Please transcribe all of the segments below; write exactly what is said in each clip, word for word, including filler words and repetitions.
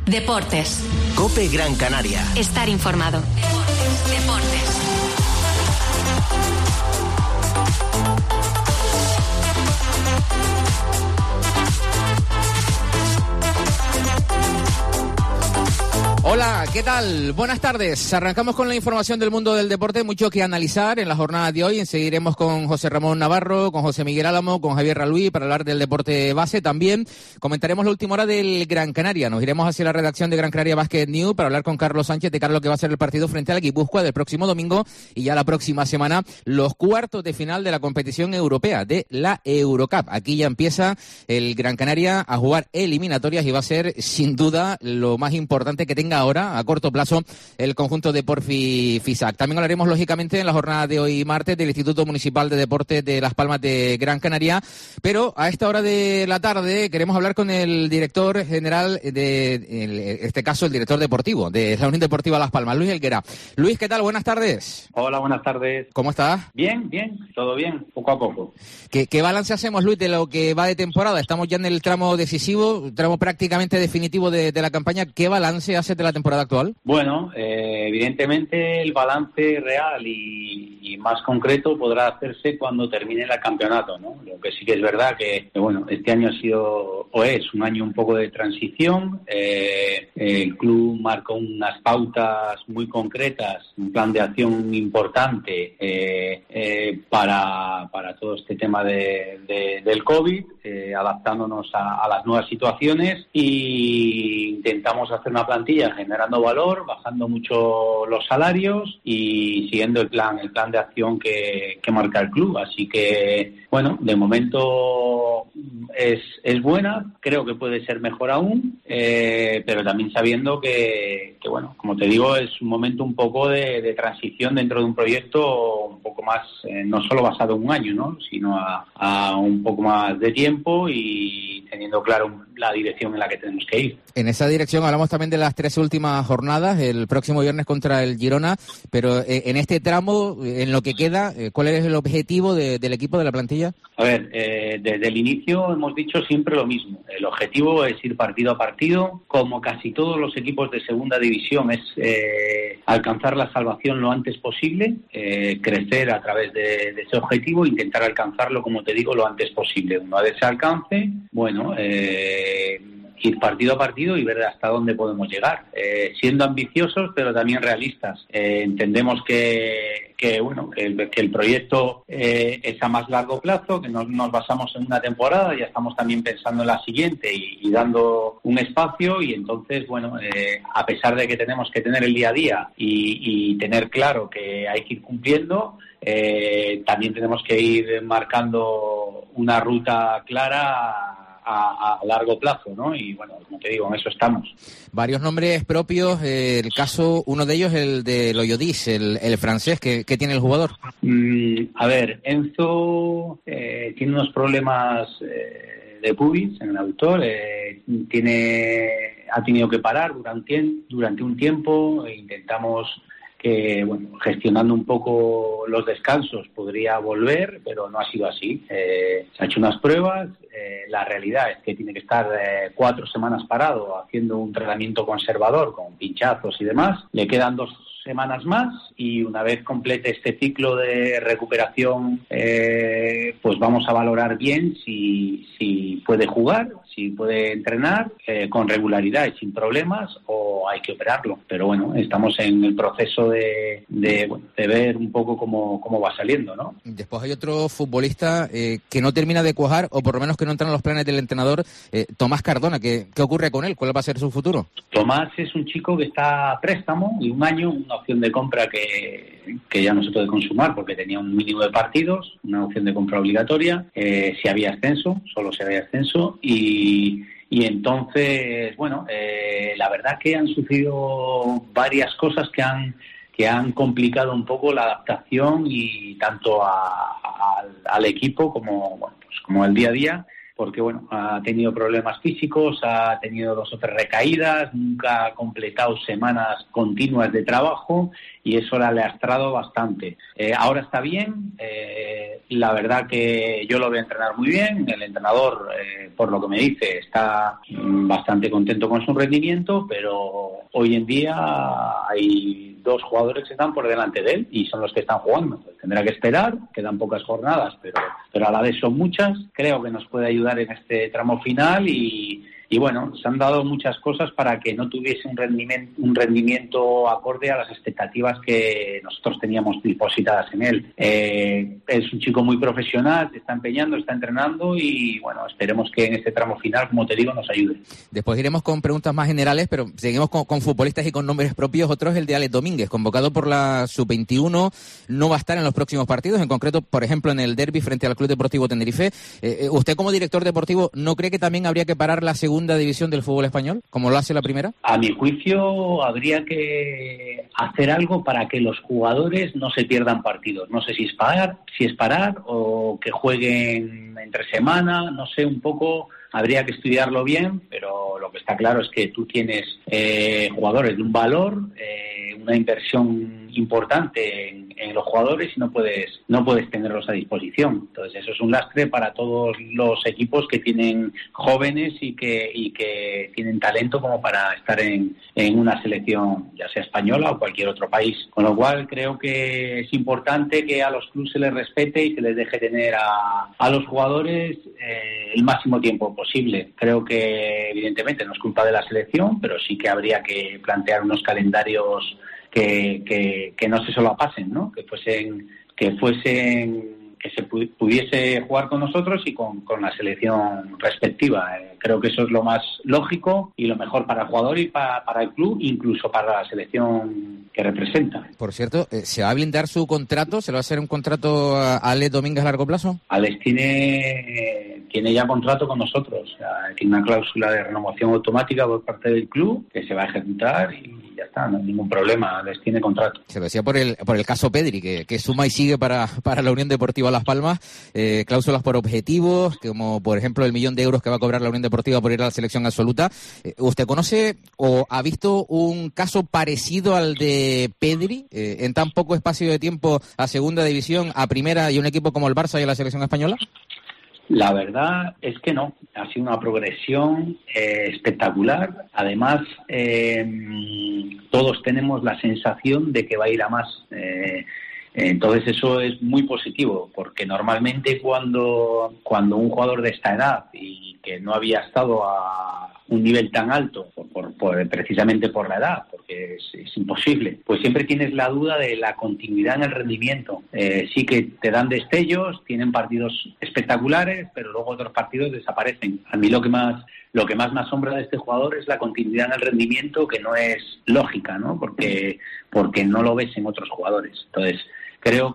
Deportes. COPE Gran Canaria. Estar informado. Deportes. Deportes. Hola, ¿qué tal? Buenas tardes. Arrancamos con la información del mundo del deporte, mucho que analizar en la jornada de hoy. Seguiremos con José Ramón Navarro, con José Miguel Álamo, con Javier Raluí para hablar del deporte base. También comentaremos la última hora del Gran Canaria. Nos iremos hacia la redacción de Gran Canaria Basket News para hablar con Carlos Sánchez de Carlos que va a ser el partido frente al Guipúzcoa del próximo domingo y ya la próxima semana los cuartos de final de la competición europea de la Eurocup. Aquí ya empieza el Gran Canaria a jugar eliminatorias y va a ser sin duda lo más importante que tenga ahora, a corto plazo, el conjunto de Porfi Fisac. También hablaremos, lógicamente, en la jornada de hoy martes del Instituto Municipal de Deportes de Las Palmas de Gran Canaria, pero a esta hora de la tarde queremos hablar con el director general de, en este caso, el director deportivo de la Unión Deportiva Las Palmas, Luis Helguera. Luis, ¿qué tal? Buenas tardes. Hola, buenas tardes. ¿Cómo estás? Bien, bien, todo bien, poco a poco. ¿Qué, qué balance hacemos, Luis, de lo que va de temporada? Estamos ya en el tramo decisivo, tramo prácticamente definitivo de, de la campaña. ¿Qué balance haces de la temporada actual? Bueno, eh, evidentemente el balance real y, y más concreto podrá hacerse cuando termine el campeonato, ¿no? Lo que sí que es verdad que, que bueno, este año ha sido o es un año un poco de transición. Eh, el club marcó unas pautas muy concretas, un plan de acción importante eh, eh, para, para todo este tema de, de, del COVID, eh, adaptándonos a, a las nuevas situaciones, y intentamos hacer una plantilla generando valor, bajando mucho los salarios y siguiendo el plan, el plan de acción que, que marca el club. Así que, bueno, de momento es, es buena, creo que puede ser mejor aún, eh, pero también sabiendo que, que, bueno, como te digo, es un momento un poco de, de transición dentro de un proyecto un poco más, eh, no solo basado en un año, ¿no?, sino a, a un poco más de tiempo y teniendo claro la dirección en la que tenemos que ir. En esa dirección hablamos también de las tres últimas jornadas, el próximo viernes contra el Girona, pero eh, en este tramo, en lo que queda, eh, ¿cuál es el objetivo de, del equipo, de la plantilla? A ver, eh, desde el inicio hemos dicho siempre lo mismo. El objetivo es ir partido a partido, como casi todos los equipos de segunda división, es eh, alcanzar la salvación lo antes posible, eh, crecer a través de, de ese objetivo, intentar alcanzarlo, como te digo, lo antes posible. Una vez se alcance, bueno, eh, ir partido a partido y ver hasta dónde podemos llegar, eh, siendo ambiciosos pero también realistas. Eh, entendemos que, que bueno que el, que el proyecto eh, es a más largo plazo, que no nos basamos en una temporada, ya estamos también pensando en la siguiente y, y dando un espacio, y entonces, bueno, eh, a pesar de que tenemos que tener el día a día y, y tener claro que hay que ir cumpliendo, eh, también tenemos que ir marcando una ruta clara A, a largo plazo, ¿no? Y bueno, como te digo, en eso estamos. Varios nombres propios, eh, el caso, uno de ellos, el de Loyodis, el, el francés, ¿qué, ¿qué tiene el jugador? Mm, a ver, Enzo eh, tiene unos problemas eh, de pubis en el aductor, eh, tiene, ha tenido que parar durante, durante un tiempo, e intentamos que, bueno, gestionando un poco los descansos podría volver, pero no ha sido así. Eh, se ha hecho unas pruebas, eh, la realidad es que tiene que estar eh, cuatro semanas parado haciendo un tratamiento conservador con pinchazos y demás. Le quedan dos semanas más y una vez complete este ciclo de recuperación, eh, pues vamos a valorar bien si, si puede jugar, si puede entrenar eh, con regularidad y sin problemas, o hay que operarlo. Pero bueno, estamos en el proceso de, de, bueno, de ver un poco cómo, cómo va saliendo, ¿no? Después hay otro futbolista eh, que no termina de cuajar, o por lo menos que no entra en los planes del entrenador, eh, Tomás Cardona. ¿Qué, ¿Qué ocurre con él? ¿Cuál va a ser su futuro? Tomás es un chico que está a préstamo y un año, una opción de compra que, que ya no se puede consumar porque tenía un mínimo de partidos, una opción de compra obligatoria, eh, si había ascenso, solo si había ascenso, y, y entonces, bueno, eh, la verdad que han sucedido varias cosas que han que han complicado un poco la adaptación y tanto a, a, al, al equipo como, bueno, pues como al día a día, porque bueno, ha tenido problemas físicos, ha tenido dos o tres recaídas, nunca ha completado semanas continuas de trabajo y eso le ha lastrado bastante. Eh, ahora está bien, eh, la verdad que yo lo veo entrenar muy bien, el entrenador, eh, por lo que me dice, está mm, bastante contento con su rendimiento, pero hoy en día hay dos jugadores que están por delante de él y son los que están jugando. Pues tendrá que esperar, quedan pocas jornadas, pero, pero a la vez son muchas. Creo que nos puede ayudar en este tramo final y, y bueno, se han dado muchas cosas para que no tuviese un rendimiento, un rendimiento acorde a las expectativas que nosotros teníamos depositadas en él. Eh, es un chico muy profesional, se está empeñando, está entrenando y bueno, esperemos que en este tramo final, como te digo, nos ayude. Después iremos con preguntas más generales, pero seguimos con, con futbolistas y con nombres propios. Otro es el de Alex Domínguez, convocado por la sub veintiuno, no va a estar en los próximos partidos, en concreto, por ejemplo, en el derbi frente al Club Deportivo Tenerife. Eh, ¿Usted como director deportivo no cree que también habría que parar la segunda división del fútbol español, como lo hace la primera? A mi juicio habría que hacer algo para que los jugadores no se pierdan partidos. No sé si es parar, si es parar o que jueguen entre semana, no sé, un poco habría que estudiarlo bien, pero lo que está claro es que tú tienes eh, jugadores de un valor, eh, una inversión importante en, en los jugadores y no puedes no puedes tenerlos a disposición. Entonces eso es un lastre para todos los equipos que tienen jóvenes y que y que tienen talento como para estar en, en una selección, ya sea española o cualquier otro país. Con lo cual creo que es importante que a los clubes se les respete y se les deje tener a, a los jugadores eh, el máximo tiempo posible. Creo que evidentemente no es culpa de la selección, pero sí que habría que plantear unos calendarios que, que, que no se solapasen, ¿no? Que fuesen, que fuesen, que se pudiese jugar con nosotros y con, con la selección respectiva. Eh, creo que eso es lo más lógico y lo mejor para el jugador y para, para el club, incluso para la selección que representa. Por cierto, ¿se va a blindar su contrato? ¿Se le va a hacer un contrato a Alex Domínguez a largo plazo? Alex tiene, tiene ya contrato con nosotros. O sea, tiene una cláusula de renovación automática por parte del club que se va a ejecutar y ya está, no hay ningún problema, les tiene contrato. Se lo decía por el por el caso Pedri, que, que suma y sigue para, para la Unión Deportiva Las Palmas, eh, cláusulas por objetivos, como por ejemplo el millón de euros que va a cobrar la Unión Deportiva por ir a la selección absoluta. Eh, ¿Usted conoce o ha visto un caso parecido al de Pedri, eh, en tan poco espacio de tiempo a segunda división, a primera y un equipo como el Barça y a la selección española? La verdad es que no, ha sido una progresión eh, espectacular. Además, eh, todos tenemos la sensación de que va a ir a más. Eh, entonces eso es muy positivo, porque normalmente cuando, cuando un jugador de esta edad y que no había estado a un nivel tan alto, por, por, por, precisamente por la edad, porque es, es imposible, pues siempre tienes la duda de la continuidad en el rendimiento. Eh, sí que te dan destellos, tienen partidos espectaculares, pero luego otros partidos desaparecen. A mí lo que más lo que más me asombra de este jugador es la continuidad en el rendimiento, que no es lógica, ¿no? Porque, porque no lo ves en otros jugadores. Entonces, creo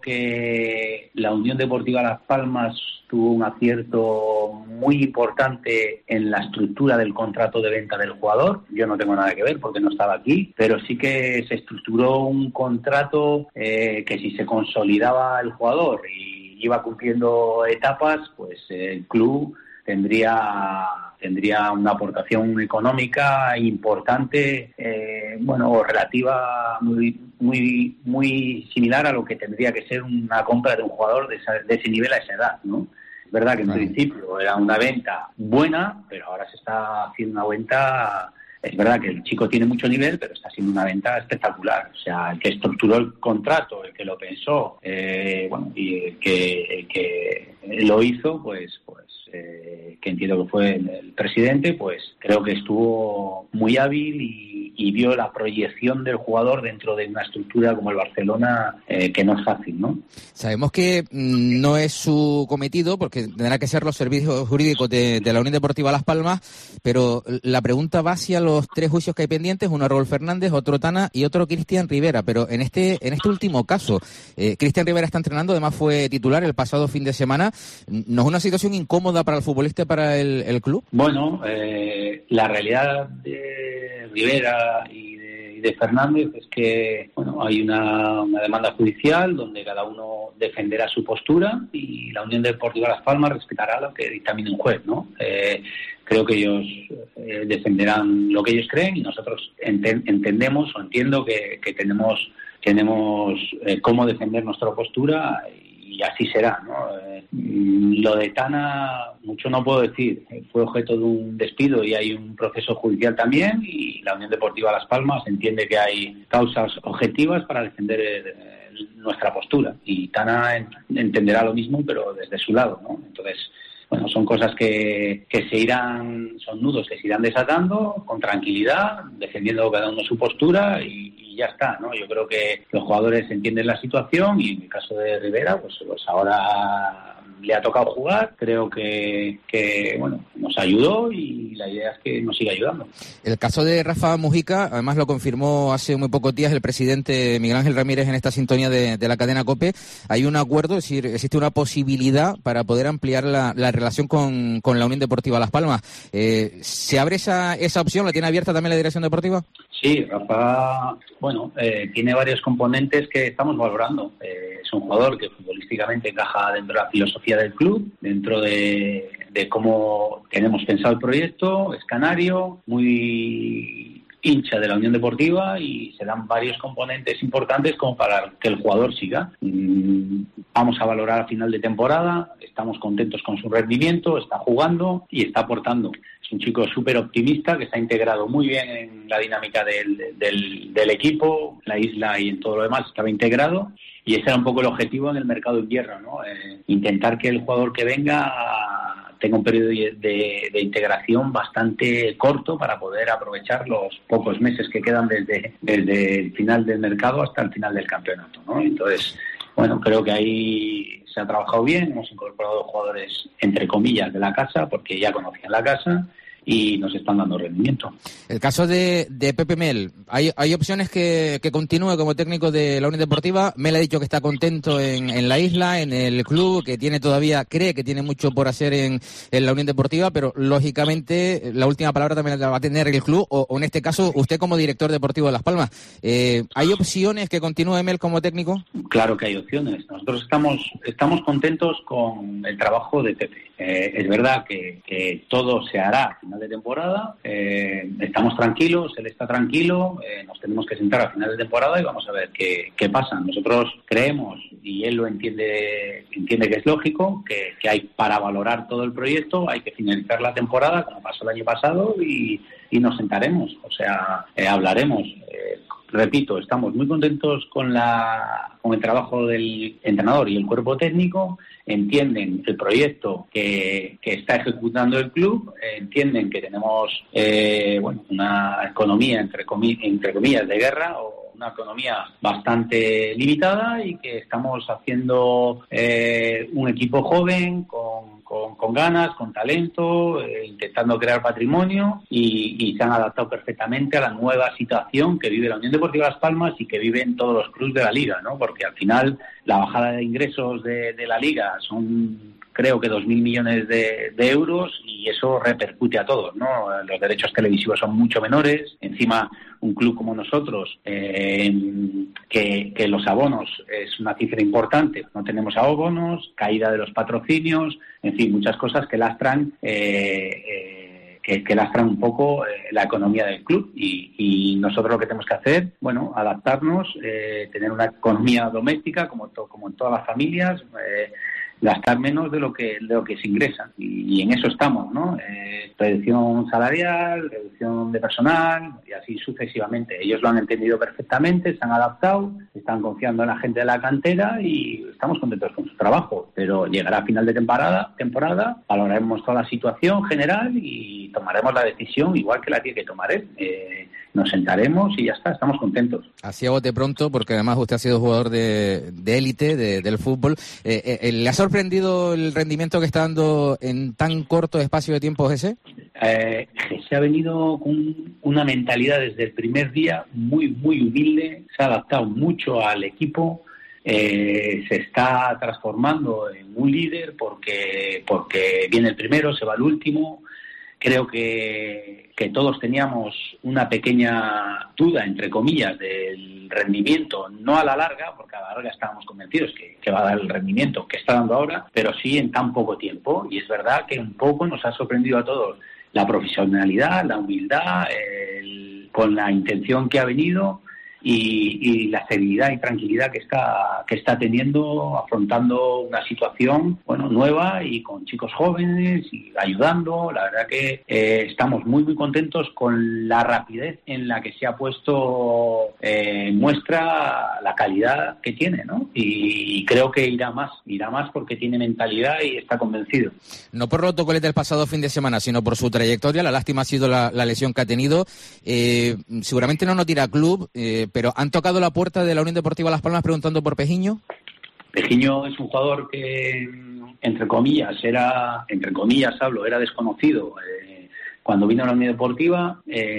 que la Unión Deportiva Las Palmas tuvo un acierto muy importante en la estructura del contrato de venta del jugador. Yo no tengo nada que ver porque no estaba aquí, pero sí que se estructuró un contrato eh, que si se consolidaba el jugador y iba cumpliendo etapas, pues el club tendría tendría una aportación económica importante, eh, bueno, relativa muy muy muy similar a lo que tendría que ser una compra de un jugador de, esa, de ese nivel a esa edad, ¿no? Es verdad que en vale. principio era una venta buena, pero ahora se está haciendo una venta. Es verdad que el chico tiene mucho nivel, pero está siendo una venta espectacular. O sea, el que estructuró el contrato, el que lo pensó, eh, bueno, y el que, el que lo hizo, pues, pues eh, que entiendo que fue el, el presidente, pues creo que estuvo muy hábil y, y vio la proyección del jugador dentro de una estructura como el Barcelona, eh, que no es fácil, ¿no? Sabemos que mmm, no es su cometido, porque tendrá que ser los servicios jurídicos de, de la Unión Deportiva Las Palmas, pero la pregunta va hacia los Los tres juicios que hay pendientes, uno Raúl Fernández, otro Tana y otro Cristian Rivera, pero en este en este último caso, eh, Cristian Rivera está entrenando, además fue titular el pasado fin de semana. ¿No es una situación incómoda para el futbolista y para el, el club? Bueno, eh, la realidad de Rivera y de, y de Fernández es que bueno, hay una, una demanda judicial donde cada uno defenderá su postura y la Unión Deportiva Las Palmas respetará lo que dictamine un juez, ¿no? Eh, creo que ellos eh, defenderán lo que ellos creen y nosotros enten- entendemos o entiendo que, que tenemos tenemos eh, cómo defender nuestra postura y así será, ¿no? Eh, lo de Tana, mucho no puedo decir. Fue objeto de un despido y hay un proceso judicial también y la Unión Deportiva Las Palmas entiende que hay causas objetivas para defender eh, nuestra postura y Tana en, entenderá lo mismo, pero desde su lado, ¿no? Entonces, bueno, son cosas que, que se irán, son nudos que se irán desatando con tranquilidad, defendiendo cada uno su postura y, y ya está, ¿no? Yo creo que los jugadores entienden la situación y en el caso de Rivera, pues, pues ahora le ha tocado jugar, creo que, que bueno, nos ayudó y la idea es que nos siga ayudando. El caso de Rafa Mujica, además lo confirmó hace muy pocos días el presidente Miguel Ángel Ramírez en esta sintonía de, de la cadena COPE. Hay un acuerdo, es decir, existe una posibilidad para poder ampliar la, la relación con, con la Unión Deportiva Las Palmas. Eh, ¿Se abre esa, esa opción? ¿La tiene abierta también la dirección deportiva? Sí, Rafa, bueno, eh, tiene varios componentes que estamos valorando. Eh, es un jugador que futbolísticamente encaja dentro de la filosofía del club, dentro de, de cómo tenemos pensado el proyecto, es canario, muy hincha de la Unión Deportiva y se dan varios componentes importantes como para que el jugador siga. Mm, vamos a valorar a final de temporada, estamos contentos con su rendimiento, está jugando y está aportando. Es un chico súper optimista que se ha integrado muy bien en la dinámica del, del, del equipo, la isla y en todo lo demás estaba integrado y ese era un poco el objetivo en el mercado de invierno, ¿no? Eh, intentar que el jugador que venga tenga un periodo de, de, de integración bastante corto para poder aprovechar los pocos meses que quedan desde, desde el final del mercado hasta el final del campeonato, ¿no? Entonces, bueno, creo que ahí se ha trabajado bien, hemos incorporado jugadores entre comillas de la casa porque ya conocían la casa y nos están dando rendimiento. El caso de, de Pepe Mel, ¿hay, hay opciones que, que continúe como técnico de la Unión Deportiva? Mel ha dicho que está contento en, en la isla, en el club, que tiene todavía, cree que tiene mucho por hacer en, en la Unión Deportiva, pero lógicamente la última palabra también la va a tener el club, o, o en este caso usted como director deportivo de Las Palmas. Eh, ¿Hay opciones que continúe Mel como técnico? Claro que hay opciones. Nosotros estamos, estamos contentos con el trabajo de Pepe. Eh, es verdad que, que todo se hará a final de temporada, eh, estamos tranquilos, él está tranquilo, eh, nos tenemos que sentar a final de temporada y vamos a ver qué, qué pasa. Nosotros creemos, y él lo entiende entiende que es lógico, que, que hay para valorar todo el proyecto, hay que finalizar la temporada como pasó el año pasado y, y nos sentaremos, o sea, eh, hablaremos. Eh, repito, estamos muy contentos con la con el trabajo del entrenador y el cuerpo técnico, entienden el proyecto que, que está ejecutando el club, eh, entienden que tenemos eh, bueno, una economía entre, comi- entre comillas de guerra o una economía bastante limitada y que estamos haciendo eh, un equipo joven con Con, con ganas, con talento, eh, intentando crear patrimonio y, y se han adaptado perfectamente a la nueva situación que vive la Unión Deportiva Las Palmas y que viven todos los clubes de la Liga, ¿no? Porque al final la bajada de ingresos de, de la Liga son, creo que dos mil millones de, de euros y eso repercute a todos, ¿no? Los derechos televisivos son mucho menores, encima un club como nosotros, eh, que, que los abonos es una cifra importante, no tenemos abonos, caída de los patrocinios, en fin, muchas cosas que lastran eh, eh, que, que lastran un poco eh, la economía del club y, y nosotros lo que tenemos que hacer, bueno, adaptarnos, eh, tener una economía doméstica como, to, como en todas las familias, eh, gastar menos de lo que de lo que se ingresa y, y en eso estamos, ¿no? Eh, reducción salarial, reducción de personal y así sucesivamente. Ellos lo han entendido perfectamente, se han adaptado, están confiando en la gente de la cantera y estamos contentos con su trabajo, pero llegará a final de temporada, temporada valoraremos toda la situación general y tomaremos la decisión igual que la tiene que tomar él. Eh, nos sentaremos y ya está, estamos contentos. Así a bote pronto, porque además usted ha sido jugador de, de élite, de, del fútbol. Eh, eh, ¿Le ha sorprendido el rendimiento que está dando en tan corto espacio de tiempo ese? Eh, se ha venido con una mentalidad desde el primer día muy, muy humilde, se ha adaptado mucho al equipo, eh, se está transformando en un líder porque, porque viene el primero, se va el último. Creo que, que todos teníamos una pequeña duda, entre comillas, del rendimiento, no a la larga, porque a la larga estábamos convencidos que, que va a dar el rendimiento que está dando ahora, pero sí en tan poco tiempo. Y es verdad que un poco nos ha sorprendido a todos la profesionalidad, la humildad, el, con la intención que ha venido y, y la serenidad y tranquilidad que está que está teniendo, afrontando una situación bueno nueva y con chicos jóvenes y ayudando. La verdad que eh, estamos muy muy contentos con la rapidez en la que se ha puesto eh, en muestra la calidad que tiene, ¿no? Y, y creo que irá más, irá más porque tiene mentalidad y está convencido. No por los tocoles del pasado fin de semana, sino por su trayectoria. La lástima ha sido la, la lesión que ha tenido. Eh, seguramente no nos tira club, eh, pero ¿han tocado la puerta de la Unión Deportiva Las Palmas preguntando por Pejiño? Pejiño es un jugador que, entre comillas, era, entre comillas hablo, era desconocido. Eh, cuando vino a la Unión Deportiva,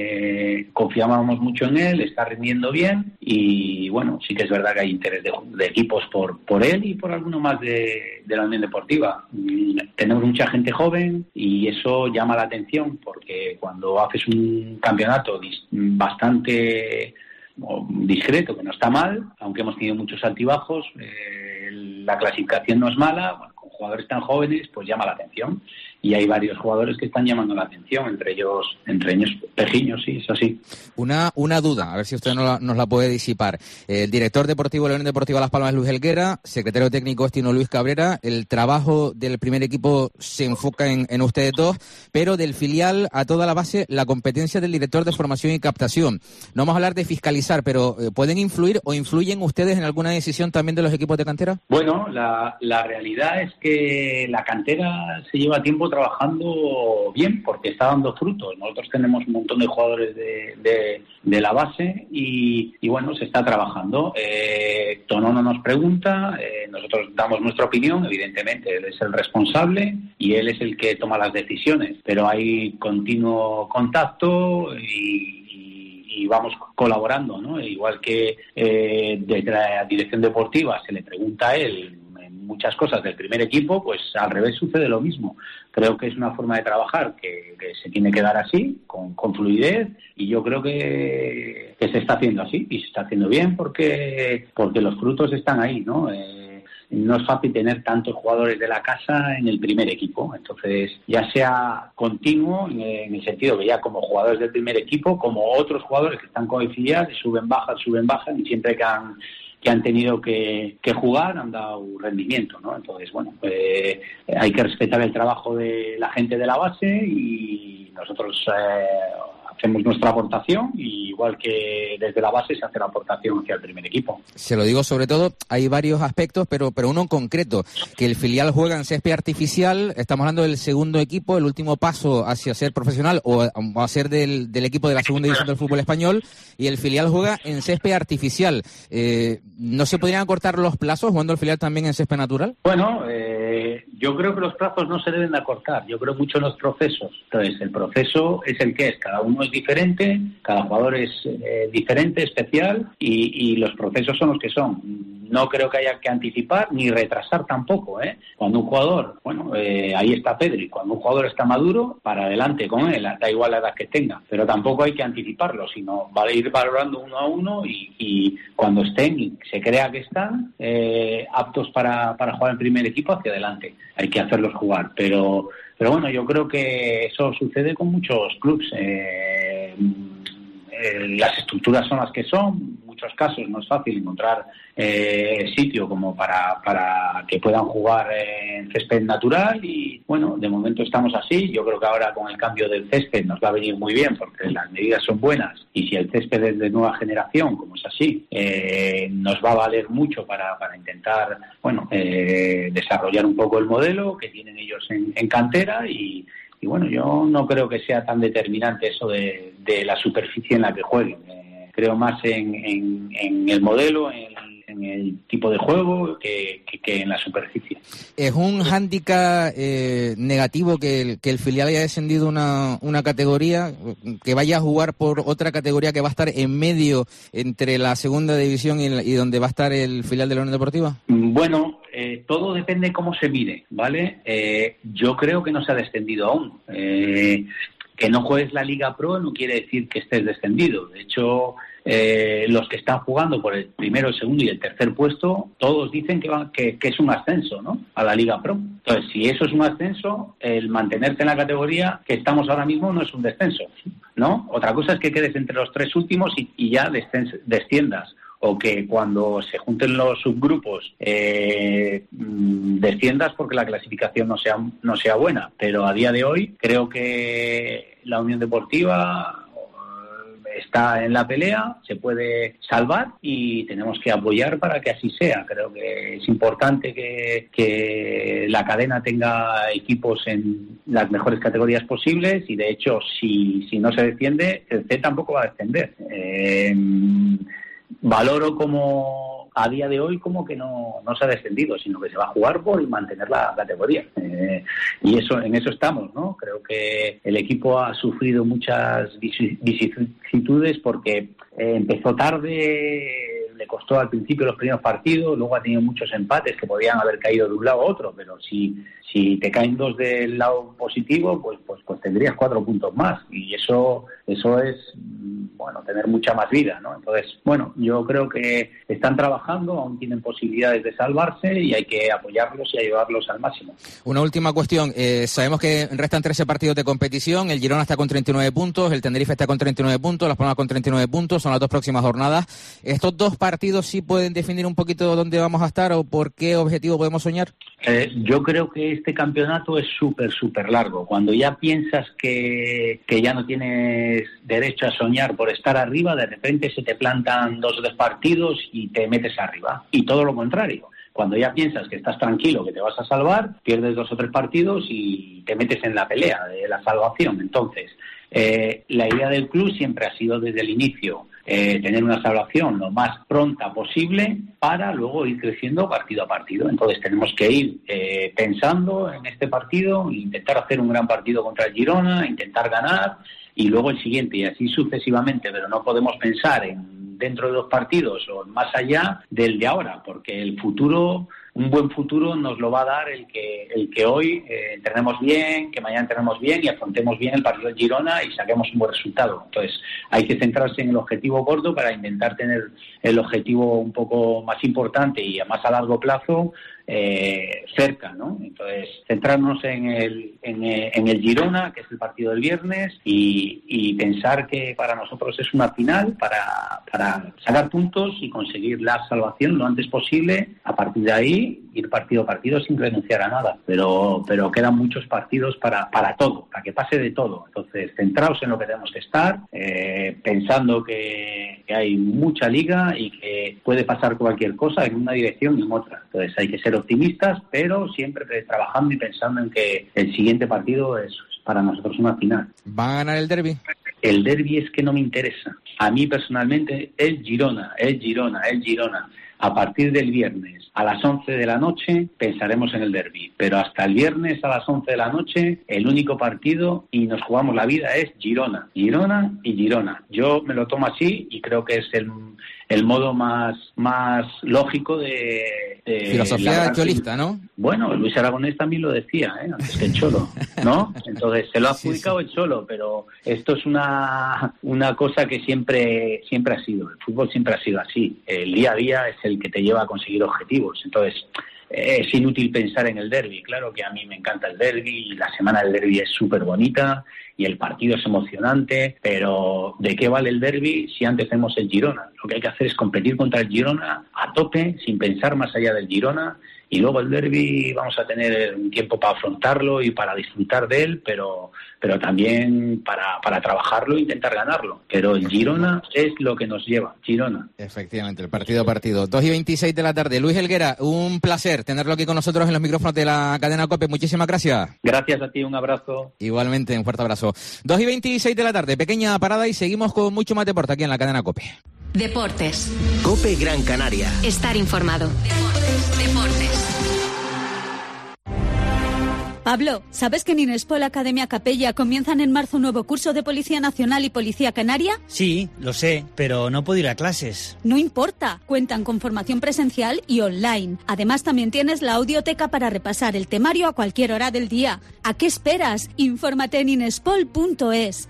eh, confiábamos mucho en él, está rindiendo bien y, bueno, sí que es verdad que hay interés de, de equipos por, por él y por alguno más de, de la Unión Deportiva. Mm, tenemos mucha gente joven y eso llama la atención porque cuando haces un campeonato dis, bastante discreto, que no está mal, aunque hemos tenido muchos altibajos, eh, la clasificación no es mala, bueno, con jugadores tan jóvenes pues llama la atención y hay varios jugadores que están llamando la atención, entre ellos entre ellos Pejiño, sí, eso sí. Una una duda, a ver si usted nos la, nos la puede disipar. El director deportivo de la Unión Deportiva Las Palmas es Luis Helguera, secretario técnico es Tino Luis Cabrera, el trabajo del primer equipo se enfoca en, en ustedes dos, pero del filial a toda la base la competencia del director de formación y captación. No vamos a hablar de fiscalizar, pero ¿pueden influir o influyen ustedes en alguna decisión también de los equipos de cantera? Bueno, la, la realidad es que la cantera se lleva tiempo trabajando bien porque está dando frutos. Nosotros tenemos un montón de jugadores de, de, de la base y, y bueno, se está trabajando. Eh, Tonono nos pregunta, eh, nosotros damos nuestra opinión, evidentemente él es el responsable y él es el que toma las decisiones, pero hay continuo contacto y, y, y vamos colaborando, ¿no? Igual que eh, desde la dirección deportiva se le pregunta a él muchas cosas del primer equipo, pues al revés sucede lo mismo. Creo que es una forma de trabajar que, que se tiene que dar así, con, con fluidez, y yo creo que, que se está haciendo así, y se está haciendo bien porque, porque los frutos están ahí, ¿no? Eh, no es fácil tener tantos jugadores de la casa en el primer equipo, entonces ya sea continuo, en, en el sentido que ya como jugadores del primer equipo, como otros jugadores que están con el filial, suben, bajan, suben, bajan, y siempre que han que han tenido que, que jugar, han dado rendimiento, ¿no? Entonces, bueno, eh, hay que respetar el trabajo de la gente de la base y nosotros eh, hacemos nuestra aportación, y igual que desde la base se hace la aportación hacia el primer equipo. Se lo digo sobre todo, hay varios aspectos, pero pero uno en concreto, que el filial juega en césped artificial, estamos hablando del segundo equipo, el último paso hacia ser profesional o a ser del, del equipo de la segunda división del fútbol español, y el filial juega en césped artificial. Eh, ¿No se podrían acortar los plazos jugando el filial también en césped natural? Bueno, eh, yo creo que los plazos no se deben de acortar, yo creo mucho en los procesos. Entonces, el proceso es el que es, cada uno es diferente, cada jugador es eh, diferente, especial, y, y los procesos son los que son. No creo que haya que anticipar ni retrasar tampoco, ¿eh? Cuando un jugador, bueno, eh, ahí está Pedri, cuando un jugador está maduro, para adelante con él, da igual la edad que tenga, pero tampoco hay que anticiparlo, sino va a ir valorando uno a uno y, y cuando estén y se crea que están eh, aptos para, para jugar en primer equipo, hacia adelante. Hay que hacerlos jugar, pero pero bueno, yo creo que eso sucede con muchos clubes. Eh, eh, las estructuras son las que son, en muchos casos no es fácil encontrar eh, sitio como para, para que puedan jugar en césped natural, y bueno, de momento estamos así. Yo creo que ahora con el cambio del césped nos va a venir muy bien porque las medidas son buenas, y si el césped es de nueva generación, como es así, eh, nos va a valer mucho para, para intentar, bueno, eh, desarrollar un poco el modelo que tienen ellos en, en cantera, y Y bueno, yo no creo que sea tan determinante eso de, de la superficie en la que jueguen. Eh, creo más en, en, en el modelo, en, en el tipo de juego, que, que, que en la superficie. ¿Es un hándicap eh, negativo que el, que el filial haya descendido una, una categoría, que vaya a jugar por otra categoría que va a estar en medio entre la segunda división y, y donde va a estar el filial de la Unión Deportiva? Bueno, eh, todo depende cómo se mire, ¿vale? Eh, yo creo que no se ha descendido aún. Eh, que no juegues la Liga Pro no quiere decir que estés descendido. De hecho, eh, los que están jugando por el primero, el segundo y el tercer puesto, todos dicen que, va, que, que es un ascenso, ¿no?, a la Liga Pro. Entonces, si eso es un ascenso, el mantenerte en la categoría que estamos ahora mismo no es un descenso, ¿no? Otra cosa es que quedes entre los tres últimos y, y ya descens- desciendas. O que cuando se junten los subgrupos eh, desciendas porque la clasificación no sea no sea buena. Pero a día de hoy creo que la Unión Deportiva está en la pelea, se puede salvar y tenemos que apoyar para que así sea. Creo que es importante que, que la cadena tenga equipos en las mejores categorías posibles y, de hecho, si, si no se desciende, el C tampoco va a descender. Eh, valoro como a día de hoy como que no, no se ha descendido, sino que se va a jugar por mantener la categoría. Eh, y eso en eso estamos, ¿no? Creo que el equipo ha sufrido muchas vicisitudes porque eh, empezó tarde, le costó al principio los primeros partidos, luego ha tenido muchos empates que podían haber caído de un lado a otro, pero si, si te caen dos del lado positivo, pues, pues, pues tendrías cuatro puntos más. Y eso, eso es, bueno, tener mucha más vida, ¿no? Entonces, bueno, yo creo que están trabajando, aún tienen posibilidades de salvarse y hay que apoyarlos y ayudarlos al máximo. Una última cuestión. Eh, sabemos que restan trece partidos de competición. El Girona está con treinta y nueve puntos, el Tenerife está con treinta y nueve puntos, Las Palmas con treinta y nueve puntos. Son las dos próximas jornadas. ¿Estos dos partidos sí pueden definir un poquito dónde vamos a estar o por qué objetivo podemos soñar? Eh, yo creo que este campeonato es súper, súper largo. Cuando ya piensas que, que ya no tienes derecho a soñar por estar arriba, de repente se te plantan dos o tres partidos y te metes arriba. Y todo lo contrario. Cuando ya piensas que estás tranquilo, que te vas a salvar, pierdes dos o tres partidos y te metes en la pelea de la salvación. Entonces, eh, la idea del club siempre ha sido desde el inicio eh, tener una salvación lo más pronta posible para luego ir creciendo partido a partido. Entonces tenemos que ir eh, pensando en este partido, intentar hacer un gran partido contra el Girona, intentar ganar y luego el siguiente y así sucesivamente, pero no podemos pensar en dentro de dos partidos o más allá del de ahora, porque el futuro, un buen futuro nos lo va a dar el que el que hoy eh, entrenemos bien, que mañana entrenemos bien y afrontemos bien el partido del Girona y saquemos un buen resultado. Entonces hay que centrarse en el objetivo corto para intentar tener el objetivo un poco más importante y a más a largo plazo eh, cerca, ¿no? Entonces centrarnos en el en, en el Girona, que es el partido del viernes, y, y pensar que para nosotros es una final para, para sacar puntos y conseguir la salvación lo antes posible. A partir de ahí ir partido a partido sin renunciar a nada, pero pero quedan muchos partidos para para todo, para que pase de todo. Entonces centraos en lo que tenemos que estar, eh, pensando que, que hay mucha liga y que puede pasar cualquier cosa en una dirección y en otra. Entonces hay que ser optimistas, pero siempre trabajando y pensando en que el siguiente partido es para nosotros una final. ¿Van a ganar el derbi? El derbi es que no me interesa. A mí personalmente es Girona, es Girona, es Girona. A partir del viernes a las once de la noche pensaremos en el derbi, pero hasta el viernes a las once de la noche el único partido y nos jugamos la vida es Girona, Girona y Girona. Yo me lo tomo así y creo que es el, el modo más, más lógico de... de filosofía cholista, ¿no? Bueno, Luis Aragonés también lo decía, ¿eh? Antes que el Cholo, ¿no? Entonces se lo ha adjudicado sí, sí. el Cholo, pero esto es una, una cosa que siempre, siempre ha sido. El fútbol siempre ha sido así. El día a día es el que te lleva a conseguir objetivos. Entonces, eh, es inútil pensar en el derbi. Claro que a mí me encanta el derbi y la semana del derbi es súper bonita y el partido es emocionante, pero ¿de qué vale el derbi si antes tenemos el Girona? Lo que hay que hacer es competir contra el Girona a tope, sin pensar más allá del Girona, y luego el derbi vamos a tener un tiempo para afrontarlo y para disfrutar de él, pero pero también para, para trabajarlo e intentar ganarlo. Pero el Girona es lo que nos lleva, Girona. Efectivamente, el partido a partido. dos y veintiséis de la tarde. Luis Helguera, un placer tenerlo aquí con nosotros en los micrófonos de la cadena COPE. Muchísimas gracias. Gracias a ti, un abrazo. Igualmente, un fuerte abrazo. dos y veintiséis de la tarde, pequeña parada y seguimos con mucho más deporte aquí en la cadena COPE. Deportes. COPE Gran Canaria. Estar informado. Deportes. Deportes. Pablo, ¿sabes que en Inespol Academia Capella comienzan en marzo un nuevo curso de Policía Nacional y Policía Canaria? Sí, lo sé, pero no puedo ir a clases. No importa, cuentan con formación presencial y online. Además, también tienes la audioteca para repasar el temario a cualquier hora del día. ¿A qué esperas? Infórmate en inespol punto es.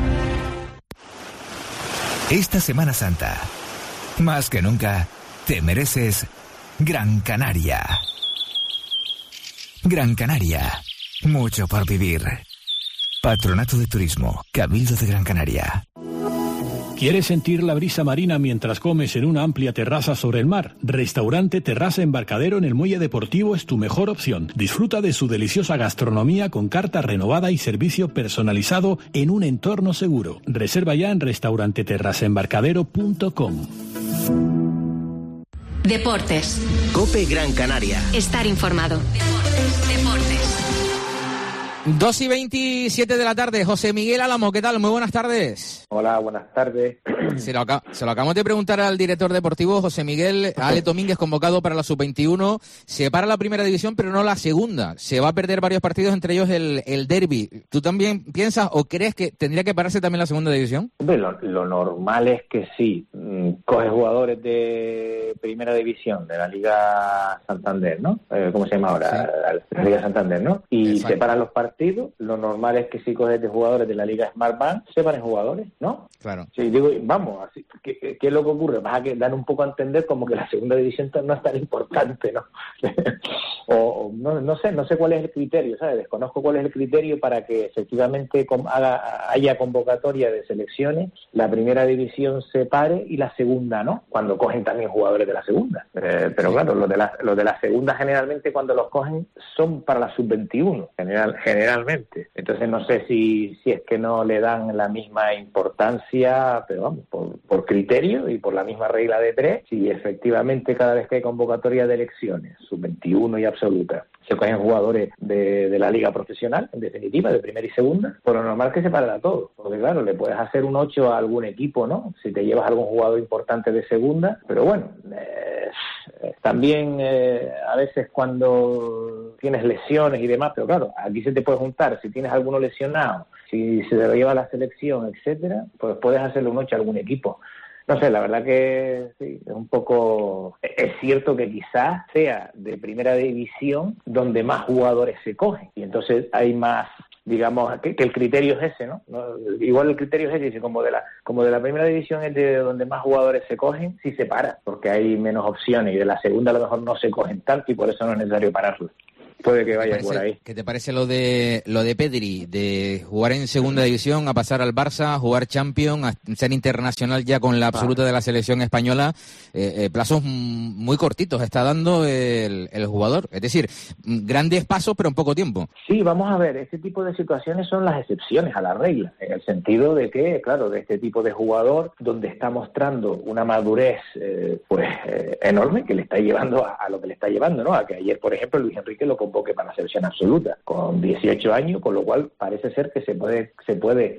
Esta Semana Santa, más que nunca, te mereces Gran Canaria. Gran Canaria, mucho por vivir. Patronato de Turismo, Cabildo de Gran Canaria. ¿Quieres sentir la brisa marina mientras comes en una amplia terraza sobre el mar? Restaurante Terraza Embarcadero en el Muelle Deportivo es tu mejor opción. Disfruta de su deliciosa gastronomía con carta renovada y servicio personalizado en un entorno seguro. Reserva ya en restaurante terraza embarcadero punto com. Deportes. COPE Gran Canaria. Estar informado. Deportes. Deportes. dos y veintisiete de la tarde. José Miguel Álamo, ¿qué tal? Muy buenas tardes. Hola, buenas tardes. Se lo, acá, se lo acabamos de preguntar al director deportivo, José Miguel. Ale Domínguez, convocado para la sub veintiuno. Se para la primera división, pero no la segunda. Se va a perder varios partidos, entre ellos el, el derbi. ¿Tú también piensas o crees que tendría que pararse también la segunda división? Hombre, lo, lo normal es que sí. Coge jugadores de primera división, de la Liga Santander, ¿no? Eh, ¿Cómo se llama ahora? Sí. La Liga Santander, ¿no? Y Exacto. separan los partidos. Lo normal es que si coges de jugadores de la Liga Smartbank, separen jugadores, ¿no? Claro. Sí, digo, vamos, así, ¿qué, qué, ¿qué es lo que ocurre? Vas a que dar un poco a entender como que la segunda división no es tan importante, ¿no? o, o no, no sé, no sé cuál es el criterio, ¿sabes? Desconozco cuál es el criterio para que efectivamente haga, haya convocatoria de selecciones, la primera división se pare y la segunda, ¿no? Cuando cogen también jugadores de la segunda. Eh, pero sí. Claro, los de la, los de la segunda generalmente cuando los cogen son para la sub veintiuno, general, generalmente. Entonces no sé si, si es que no le dan la misma importancia, pero vamos, por, por criterio y por la misma regla de tres, si efectivamente cada vez que hay convocatoria de elecciones, sub veintiuno y absoluta, se cogen jugadores de, de la liga profesional, en definitiva, de primera y segunda, por lo normal que se paren a todos, porque claro, le puedes hacer un ocho a algún equipo, ¿no? Si te llevas a algún jugador importante de segunda, pero bueno, eh, también eh, a veces cuando tienes lesiones y demás, pero claro, aquí se te puede juntar, si tienes alguno lesionado, si se te lo lleva a la selección, etcétera, pues puedes hacerle un ocho a algún equipo. No sé, la verdad que sí, es un poco... Es cierto que quizás sea de primera división donde más jugadores se cogen. Y entonces hay más, digamos, que, que el criterio es ese, ¿no? ¿no? Igual el criterio es ese, como de la como de la primera división es de donde más jugadores se cogen, sí se para, porque hay menos opciones. Y de la segunda a lo mejor no se cogen tanto y por eso no es necesario pararlos. Puede que vaya por ahí. ¿Qué te parece lo de lo de Pedri, de jugar en segunda división, a pasar al Barça, a jugar Champions, a ser internacional ya con la absoluta de la selección española? Eh, eh, plazos muy cortitos está dando el, el jugador. Es decir, grandes pasos pero en poco tiempo. Sí, vamos a ver, este tipo de situaciones son las excepciones a la regla, en el sentido de que, claro, de este tipo de jugador, donde está mostrando una madurez eh, pues eh, enorme, que le está llevando a, a lo que le está llevando, ¿no? A que ayer, por ejemplo, Luis Enrique lo convoque para la selección absoluta, con dieciocho años, con lo cual parece ser que se puede, se puede,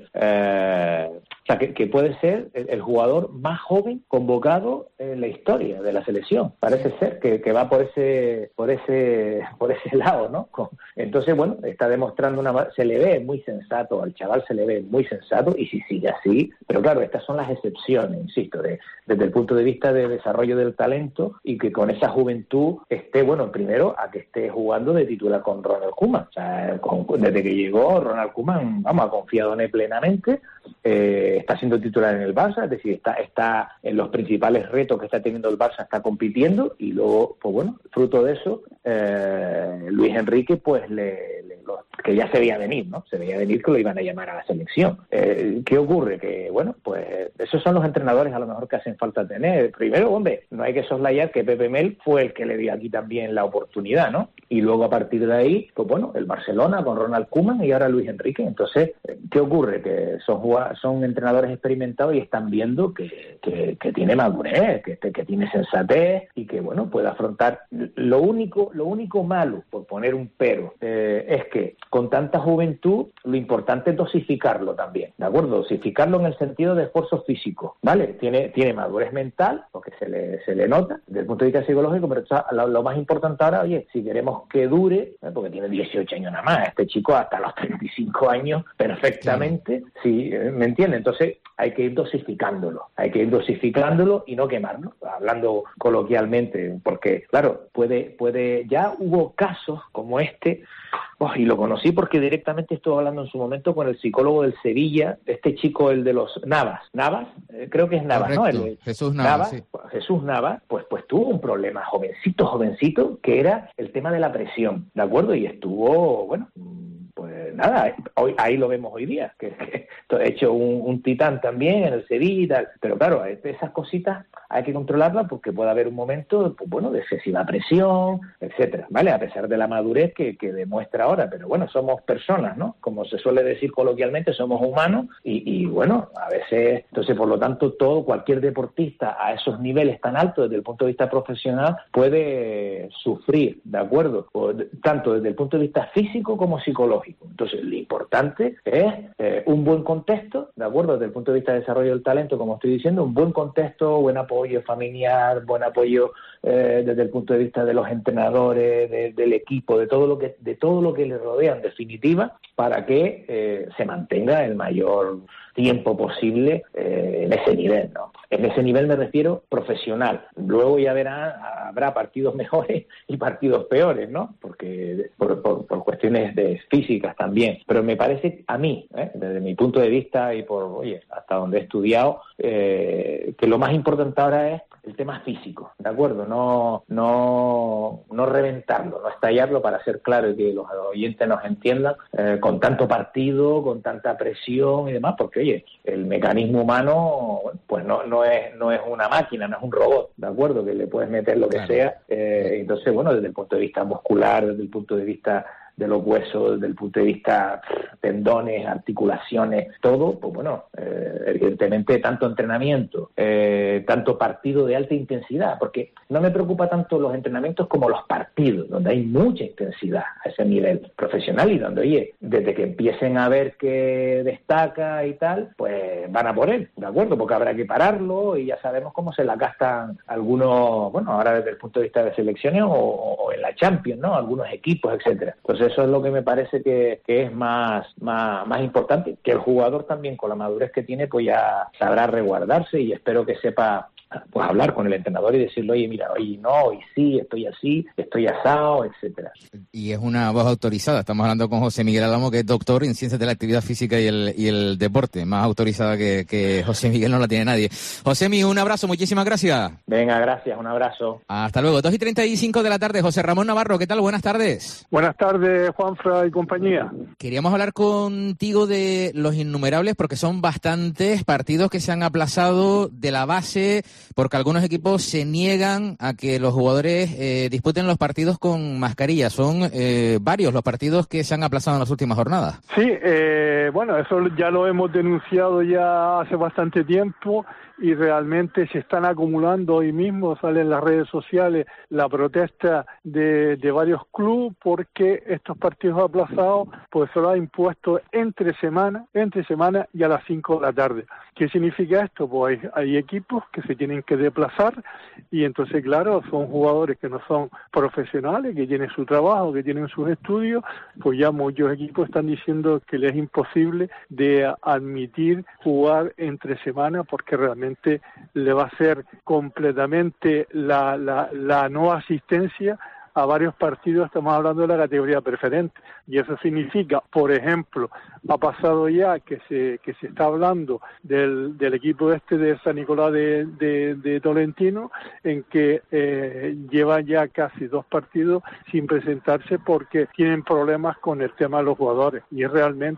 eh, o sea, que, que puede ser el, el jugador más joven convocado en la historia de la selección. Parece ser que, que va por ese, por ese, por ese lado, ¿no? Con, entonces, bueno, está demostrando una, se le ve muy sensato, al chaval se le ve muy sensato, y si sigue así, pero claro, estas son las excepciones, insisto, de, desde el punto de vista de desarrollo del talento, y que con esa juventud esté, bueno, primero a que esté jugando de titular con Ronald Koeman. O sea, con, desde que llegó Ronald Koeman, vamos, ha confiado en él plenamente, eh, está siendo titular en el Barça, es decir, está, está en los principales retos que está teniendo el Barça, está compitiendo, y luego, pues bueno, fruto de eso, eh, Luis Enrique, pues le, le lo, que ya se veía venir, ¿no? Se veía venir que lo iban a llamar a la selección. Eh, ¿Qué ocurre? Que, bueno, pues esos son los entrenadores a lo mejor que hacen falta tener. Primero, hombre, no hay que soslayar que Pepe Mel fue el que le dio aquí también la oportunidad, ¿no? Y luego a partir de ahí, pues bueno, el Barcelona con Ronald Koeman y ahora Luis Enrique. Entonces, ¿qué ocurre? Que son, son entrenadores entrenadores experimentados y están viendo que, que, que tiene madurez, que, que tiene sensatez y que, bueno, puede afrontar. Lo único, lo único malo, por poner un pero, eh, es que con tanta juventud lo importante es dosificarlo también, ¿de acuerdo? Dosificarlo en el sentido de esfuerzo físico, ¿vale? Tiene, tiene madurez mental, porque se le, se le nota desde el punto de vista psicológico, pero está, lo, lo más importante ahora, oye, si queremos que dure, ¿eh? Porque tiene dieciocho años nada más, este chico hasta los treinta y cinco años perfectamente, sí, ¿me entiendes? Entonces hay que ir dosificándolo, hay que ir dosificándolo y no quemarlo, hablando coloquialmente, porque claro, puede, puede, ya hubo casos como este, oh, y lo conocí porque directamente estuve hablando en su momento con el psicólogo del Sevilla, este chico, el de los Navas, Navas, eh, creo que es Navas, correcto, ¿no? El, Jesús Navas, Navas sí. Jesús Navas, pues, pues tuvo un problema jovencito, jovencito, que era el tema de la presión, ¿de acuerdo? Y estuvo, bueno, pues nada, hoy, ahí lo vemos hoy día, que, que ha hecho un, un titán también en el Sevilla y tal, pero claro, esas cositas hay que controlarlas porque puede haber un momento, pues bueno, de excesiva presión, etcétera, ¿vale? A pesar de la madurez que, que demuestra ahora, pero bueno, somos personas, ¿no? Como se suele decir coloquialmente, somos humanos y, y bueno, a veces, entonces por lo tanto todo, cualquier deportista a esos niveles tan altos desde el punto de vista profesional puede sufrir, ¿de acuerdo? O, tanto desde el punto de vista físico como psicológico. Entonces, lo importante es eh, un buen contexto, ¿de acuerdo? Desde el punto de vista de desarrollo del talento, como estoy diciendo, un buen contexto, buen apoyo familiar, buen apoyo eh, desde el punto de vista de los entrenadores, de, del equipo, de todo lo que de todo lo que le rodea, en definitiva, para que eh, se mantenga el mayor tiempo posible eh, en ese nivel, ¿no? En ese nivel me refiero profesional. Luego ya verán, habrá partidos mejores y partidos peores, ¿no? Porque por, por, por cuestiones de físicas también. Pero me parece a mí, ¿eh? Desde mi punto de vista y por, oye, hasta donde he estudiado, eh, que lo más importante ahora es el tema físico, ¿de acuerdo? No, no, no reventarlo, no estallarlo, para ser claro y que los oyentes nos entiendan, eh, con tanto partido, con tanta presión y demás, porque oye, el mecanismo humano, bueno, pues no, no es, no es una máquina, no es un robot, ¿de acuerdo? Que le puedes meter lo que claro. sea, eh, entonces bueno, desde el punto de vista muscular, desde el punto de vista de los huesos, desde el punto de vista pff, tendones, articulaciones, todo, pues bueno, eh, evidentemente tanto entrenamiento, eh, tanto partido de alta intensidad, porque no me preocupa tanto los entrenamientos como los partidos, donde hay mucha intensidad a ese nivel profesional y donde, oye, desde que empiecen a ver que destaca y tal, pues van a por él, ¿de acuerdo? Porque habrá que pararlo y ya sabemos cómo se la gastan algunos, bueno, ahora desde el punto de vista de selecciones o, o en la Champions, ¿no? Algunos equipos, etcétera. Entonces eso es lo que me parece que, que es más, más, más importante, que el jugador también con la madurez que tiene pues ya sabrá resguardarse y espero que sepa pues hablar con el entrenador y decirle, oye, mira, hoy no, hoy sí, estoy así, estoy asado, etcétera. Y es una voz autorizada, estamos hablando con José Miguel Álamo, que es doctor en Ciencias de la Actividad Física y el, y el Deporte, más autorizada que, que José Miguel no la tiene nadie. José Miguel, un abrazo, muchísimas gracias. Venga, gracias, un abrazo. Hasta luego, dos y treinta y cinco de la tarde, José Ramón Navarro, ¿qué tal? Buenas tardes. Buenas tardes, Juanfra y compañía. Queríamos hablar contigo de los innumerables, porque son bastantes partidos que se han aplazado de la base, porque algunos equipos se niegan a que los jugadores eh, disputen los partidos con mascarilla. Son eh, varios los partidos que se han aplazado en las últimas jornadas. Sí, eh, bueno, eso ya lo hemos denunciado ya hace bastante tiempo y realmente se están acumulando. Hoy mismo sale en las redes sociales la protesta de, de varios clubes porque estos partidos aplazados pues se lo ha impuesto entre semana, entre semana y a las cinco de la tarde. ¿Qué significa esto? Pues hay, hay equipos que se tienen que desplazar y entonces, claro, son jugadores que no son profesionales, que tienen su trabajo, que tienen sus estudios, pues ya muchos equipos están diciendo que les es imposible de admitir jugar entre semana porque realmente le va a ser completamente la, la, la no asistencia a varios partidos. Estamos hablando de la categoría preferente y eso significa, por ejemplo, ha pasado ya que se que se está hablando del, del equipo este de San Nicolás de, de, de Tolentino, en que eh, lleva ya casi dos partidos sin presentarse porque tienen problemas con el tema de los jugadores y realmente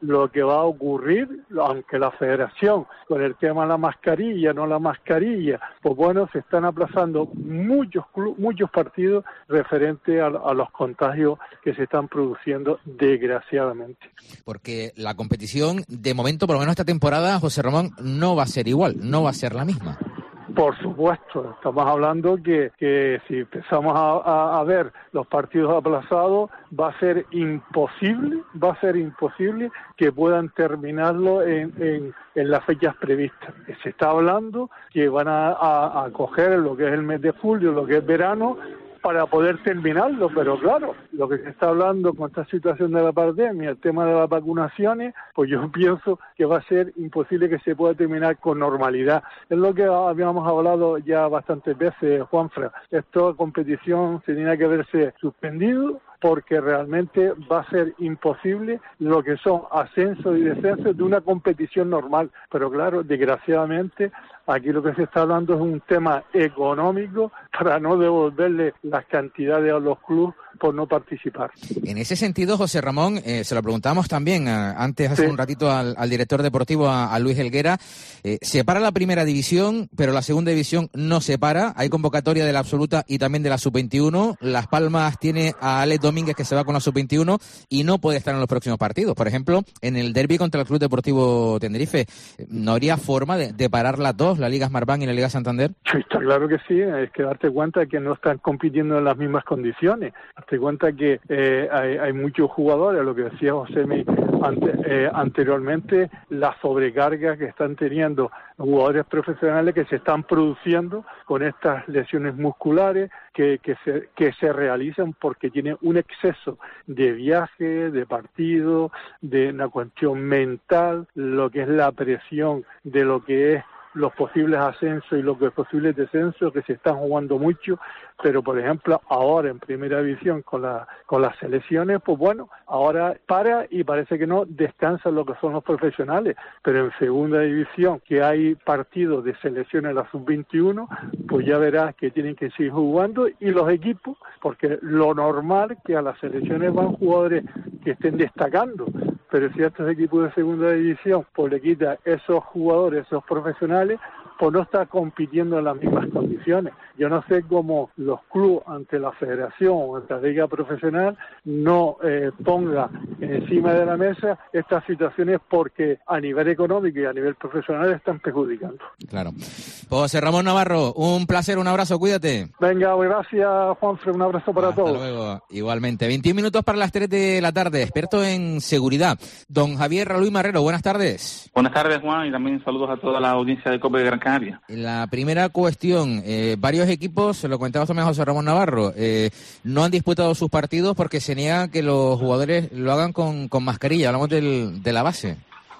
lo que va a ocurrir, aunque la federación con el tema de la mascarilla, no la mascarilla, pues bueno, se están aplazando muchos muchos partidos referentes a, a los contagios que se están produciendo desgraciadamente. Porque la competición, de momento, por lo menos esta temporada, José Ramón, no va a ser igual, no va a ser la misma. Por supuesto, estamos hablando que, que si empezamos a, a, a ver los partidos aplazados, va a ser imposible, va a ser imposible que puedan terminarlo en, en, en las fechas previstas. Se está hablando que van a, a, a coger lo que es el mes de julio, lo que es verano, para poder terminarlo, pero claro, lo que se está hablando con esta situación de la pandemia, el tema de las vacunaciones, pues yo pienso que va a ser imposible que se pueda terminar con normalidad. Es lo que habíamos hablado ya bastantes veces, Juanfra. Esta competición se tenía que haberse suspendido porque realmente va a ser imposible lo que son ascensos y descensos de una competición normal. Pero claro, desgraciadamente, aquí lo que se está hablando es un tema económico para no devolverle las cantidades a los clubes por no participar. En ese sentido, José Ramón, eh, se lo preguntábamos también a, antes, hace sí. un ratito, al, al director deportivo, a, a Luis Helguera. Eh, se para la primera división, pero la segunda división no se para. Hay convocatoria de la absoluta y también de la sub veintiuno. Las Palmas tiene a Alex Domínguez, que se va con la sub veintiuno y no puede estar en los próximos partidos. Por ejemplo, en el derbi contra el Club Deportivo Tenerife, ¿no habría forma de, de parar las dos, la Liga Smartbank y la Liga Santander? Sí, está claro que sí. Es que darte cuenta que no están compitiendo en las mismas condiciones. Darte cuenta que eh, hay, hay muchos jugadores, lo que decía José ante, eh, anteriormente, la sobrecarga que están teniendo jugadores profesionales que se están produciendo con estas lesiones musculares que, que, se, que se realizan porque tienen un exceso de viaje, de partido, de una cuestión mental, lo que es la presión de lo que es los posibles ascensos y los posibles descensos que se están jugando mucho, pero por ejemplo ahora en primera división con la con las selecciones, pues bueno, ahora para y parece que no descansan lo que son los profesionales, pero en segunda división que hay partidos de selecciones de la sub veintiuno, pues ya verás que tienen que seguir jugando y los equipos, porque lo normal que a las selecciones van jugadores que estén destacando, pero si a estos equipos de segunda división pues le quita esos jugadores, esos profesionales, pues no está compitiendo en las mismas condiciones. Yo no sé cómo los clubes ante la federación o ante la liga profesional no eh, ponga encima de la mesa estas situaciones porque a nivel económico y a nivel profesional están perjudicando. Claro. José Ramón Navarro, un placer, un abrazo, cuídate. Venga, gracias Juanfred, un abrazo para Hasta todos. Hasta luego, igualmente. veintiún minutos para las tres de la tarde, experto en seguridad. Don Javier Raluí Marrero, buenas tardes. Buenas tardes, Juan, y también saludos a toda la audiencia de COPE de Gran Canaria. La primera cuestión, eh, varios equipos, se lo comentaba también a José Ramón Navarro, eh, no han disputado sus partidos porque se niega que los jugadores lo hagan con, con mascarilla. Hablamos del, de la base.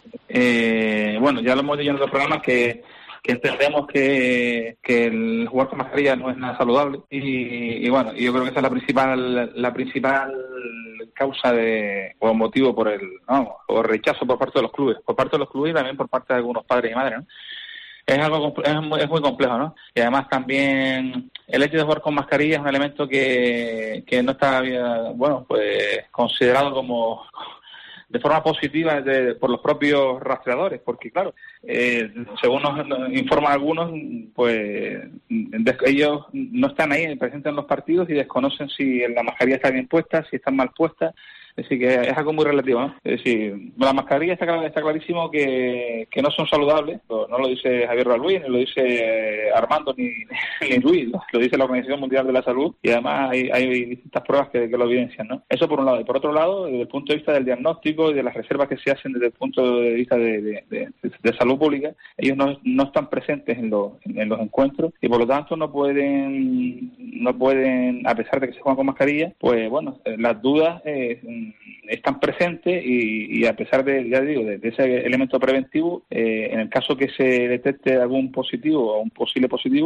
Eh, bueno, ya lo hemos dicho en otros programas que, que entendemos que, que el jugar con mascarilla no es nada saludable y, y bueno, yo creo que esa es la principal la principal causa de o motivo por el no, por rechazo por parte de los clubes, por parte de los clubes y también por parte de algunos padres y madres, ¿no? Es algo es muy, es muy complejo, ¿no? Y además también el hecho de jugar con mascarilla es un elemento que, que no está, bueno, pues considerado como de forma positiva de, por los propios rastreadores, porque claro, eh, según nos, nos informan algunos, pues des, ellos no están ahí presentes en los partidos y desconocen si la mascarilla está bien puesta, si está mal puesta. Es decir, que es algo muy relativo, ¿no? Es decir, la mascarilla está, está clarísimo que, que no son saludables, no lo dice Javier Raluí, ni lo dice Armando, ni, ni Luis, lo dice la Organización Mundial de la Salud, y además hay, hay distintas pruebas que, que lo evidencian, ¿no? Eso por un lado. Y por otro lado, desde el punto de vista del diagnóstico y de las reservas que se hacen desde el punto de vista de, de, de, de salud pública, ellos no, no están presentes en, lo, en los encuentros y por lo tanto no pueden, no pueden, a pesar de que se juegan con mascarilla, pues bueno, las dudas eh, están presentes y, y a pesar de, ya digo, de, de ese elemento preventivo, eh, en el caso que se detecte algún positivo o un posible positivo,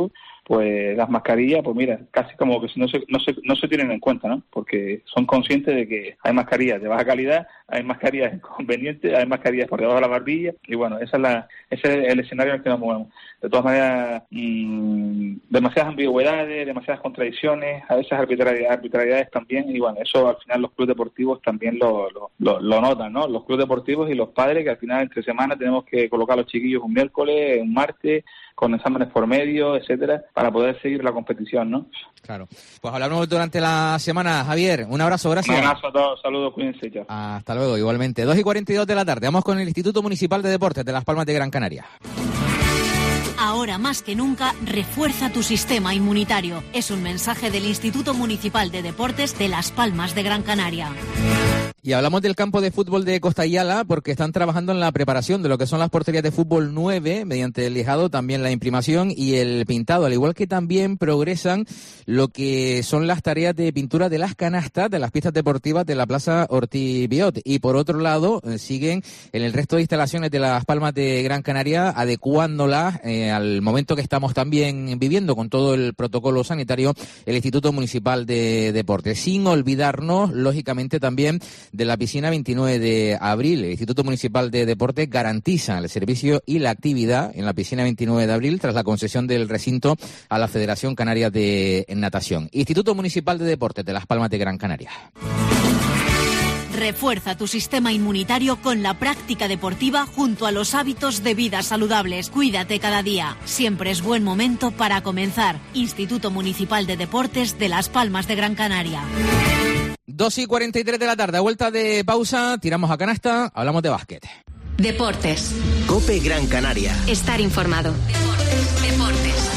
pues las mascarillas, pues mira, casi como que no se, no se, no se tienen en cuenta, ¿no? Porque son conscientes de que hay mascarillas de baja calidad, hay mascarillas inconvenientes, hay mascarillas por debajo de la barbilla, y bueno, esa es la, ese es el escenario en el que nos movemos. De todas maneras, mmm, demasiadas ambigüedades, demasiadas contradicciones, a veces arbitrariedades, arbitrariedades también, y bueno, eso al final los clubes deportivos también lo, lo, lo, lo notan, ¿no? Los clubes deportivos y los padres, que al final entre semana tenemos que colocar a los chiquillos un miércoles, un martes, con exámenes por medio, etcétera, para poder seguir la competición, ¿no? Claro. Pues hablamos durante la semana. Javier, un abrazo, gracias. Un abrazo a todos, saludos, cuídense, chao. Hasta luego, igualmente. dos y cuarenta y dos de la tarde. Vamos con el Instituto Municipal de Deportes de Las Palmas de Gran Canaria. Ahora más que nunca, refuerza tu sistema inmunitario. Es un mensaje del Instituto Municipal de Deportes de Las Palmas de Gran Canaria. Y hablamos del campo de fútbol de Costa Ayala porque están trabajando en la preparación de lo que son las porterías de fútbol nueve mediante el lijado, también la imprimación y el pintado, al igual que también progresan lo que son las tareas de pintura de las canastas de las pistas deportivas de la Plaza Ortiz Biot. Y por otro lado, eh, siguen en el resto de instalaciones de Las Palmas de Gran Canaria adecuándolas eh, al momento que estamos también viviendo con todo el protocolo sanitario, el Instituto Municipal de Deportes. Sin olvidarnos, lógicamente, también de la piscina veintinueve de abril. El Instituto Municipal de Deportes garantiza el servicio y la actividad en la piscina veintinueve de abril tras la concesión del recinto a la Federación Canaria de Natación. Instituto Municipal de Deportes de Las Palmas de Gran Canaria. Refuerza tu sistema inmunitario con la práctica deportiva junto a los hábitos de vida saludables. Cuídate cada día. Siempre es buen momento para comenzar. Instituto Municipal de Deportes de Las Palmas de Gran Canaria. dos y cuarenta y tres de la tarde, a vuelta de pausa, tiramos a canasta, hablamos de básquet. Deportes. COPE Gran Canaria. Estar informado. Deportes. Deportes.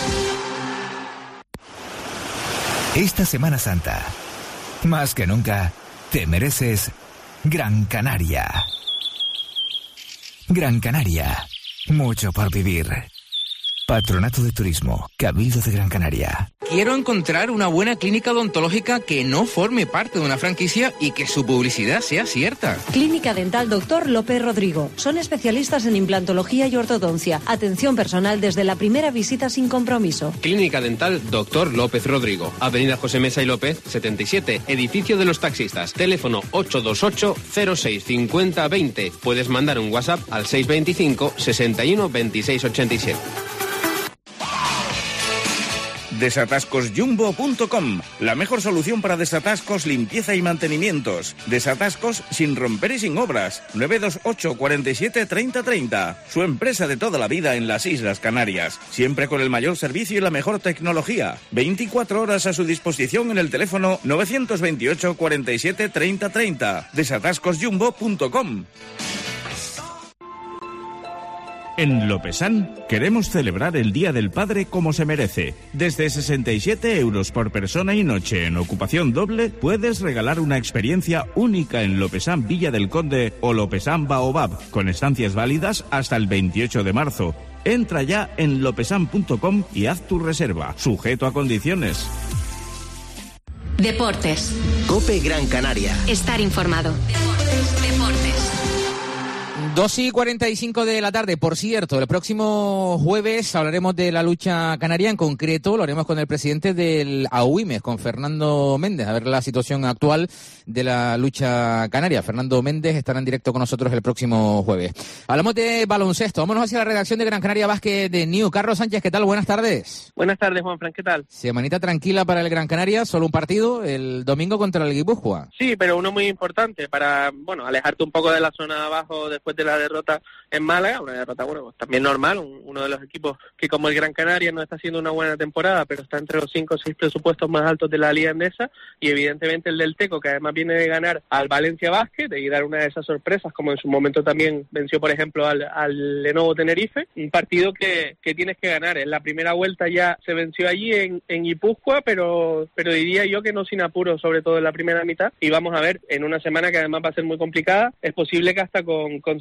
Esta Semana Santa, más que nunca, te mereces Gran Canaria. Gran Canaria, mucho por vivir. Patronato de Turismo, Cabildo de Gran Canaria. Quiero encontrar una buena clínica odontológica que no forme parte de una franquicia y que su publicidad sea cierta. Clínica Dental Doctor López Rodrigo. Son especialistas en implantología y ortodoncia. Atención personal desde la primera visita sin compromiso. Clínica Dental Doctor López Rodrigo. Avenida José Mesa y López, setenta y siete. Edificio de los Taxistas. Teléfono ocho dos ocho, cero seis cinco cero dos cero. Puedes mandar un WhatsApp al seis veinticinco, sesenta y uno, veintiséis ochenta y siete. desatascos jumbo punto com, la mejor solución para desatascos, limpieza y mantenimientos. Desatascos sin romper y sin obras. nueve dos ocho, cuarenta y siete, treinta treinta. Su empresa de toda la vida en las Islas Canarias. Siempre con el mayor servicio y la mejor tecnología. veinticuatro horas a su disposición en el teléfono nueve dos ocho, cuarenta y siete, treinta treinta. desatascos jumbo punto com. En Lopesan queremos celebrar el Día del Padre como se merece. Desde sesenta y siete euros por persona y noche en ocupación doble puedes regalar una experiencia única en Lopesan Villa del Conde o Lopesan Baobab, con estancias válidas hasta el veintiocho de marzo. Entra ya en lopesan punto com y haz tu reserva, sujeto a condiciones. Deportes. COPE Gran Canaria. Estar informado. Deportes. Deportes. dos y cuarenta y cinco de la tarde. Por cierto, el próximo jueves hablaremos de la lucha canaria. En concreto, lo haremos con el presidente del AUIMES, con Fernando Méndez, a ver la situación actual de la lucha canaria. Fernando Méndez estará en directo con nosotros el próximo jueves. Hablamos de baloncesto. Vámonos hacia la redacción de Gran Canaria Basket de New. Carlos Sánchez, ¿qué tal? Buenas tardes. Buenas tardes, Juanfran, ¿qué tal? Semanita tranquila para el Gran Canaria, solo un partido el domingo contra el Guipúzcoa. Sí, pero uno muy importante para, bueno, alejarte un poco de la zona de abajo después de la derrota en Málaga, una derrota, bueno, pues también normal, un, uno de los equipos que como el Gran Canaria no está haciendo una buena temporada, pero está entre los cinco o seis presupuestos más altos de la Liga Endesa, y evidentemente el del Teco, que además viene de ganar al Valencia Basket y dar una de esas sorpresas, como en su momento también venció, por ejemplo, al, al Lenovo Tenerife, un partido que, que tienes que ganar. En la primera vuelta ya se venció allí en, en Guipúzcoa, pero, pero diría yo que no sin apuro, sobre todo en la primera mitad, y vamos a ver, en una semana que además va a ser muy complicada, es posible que hasta con, con cinco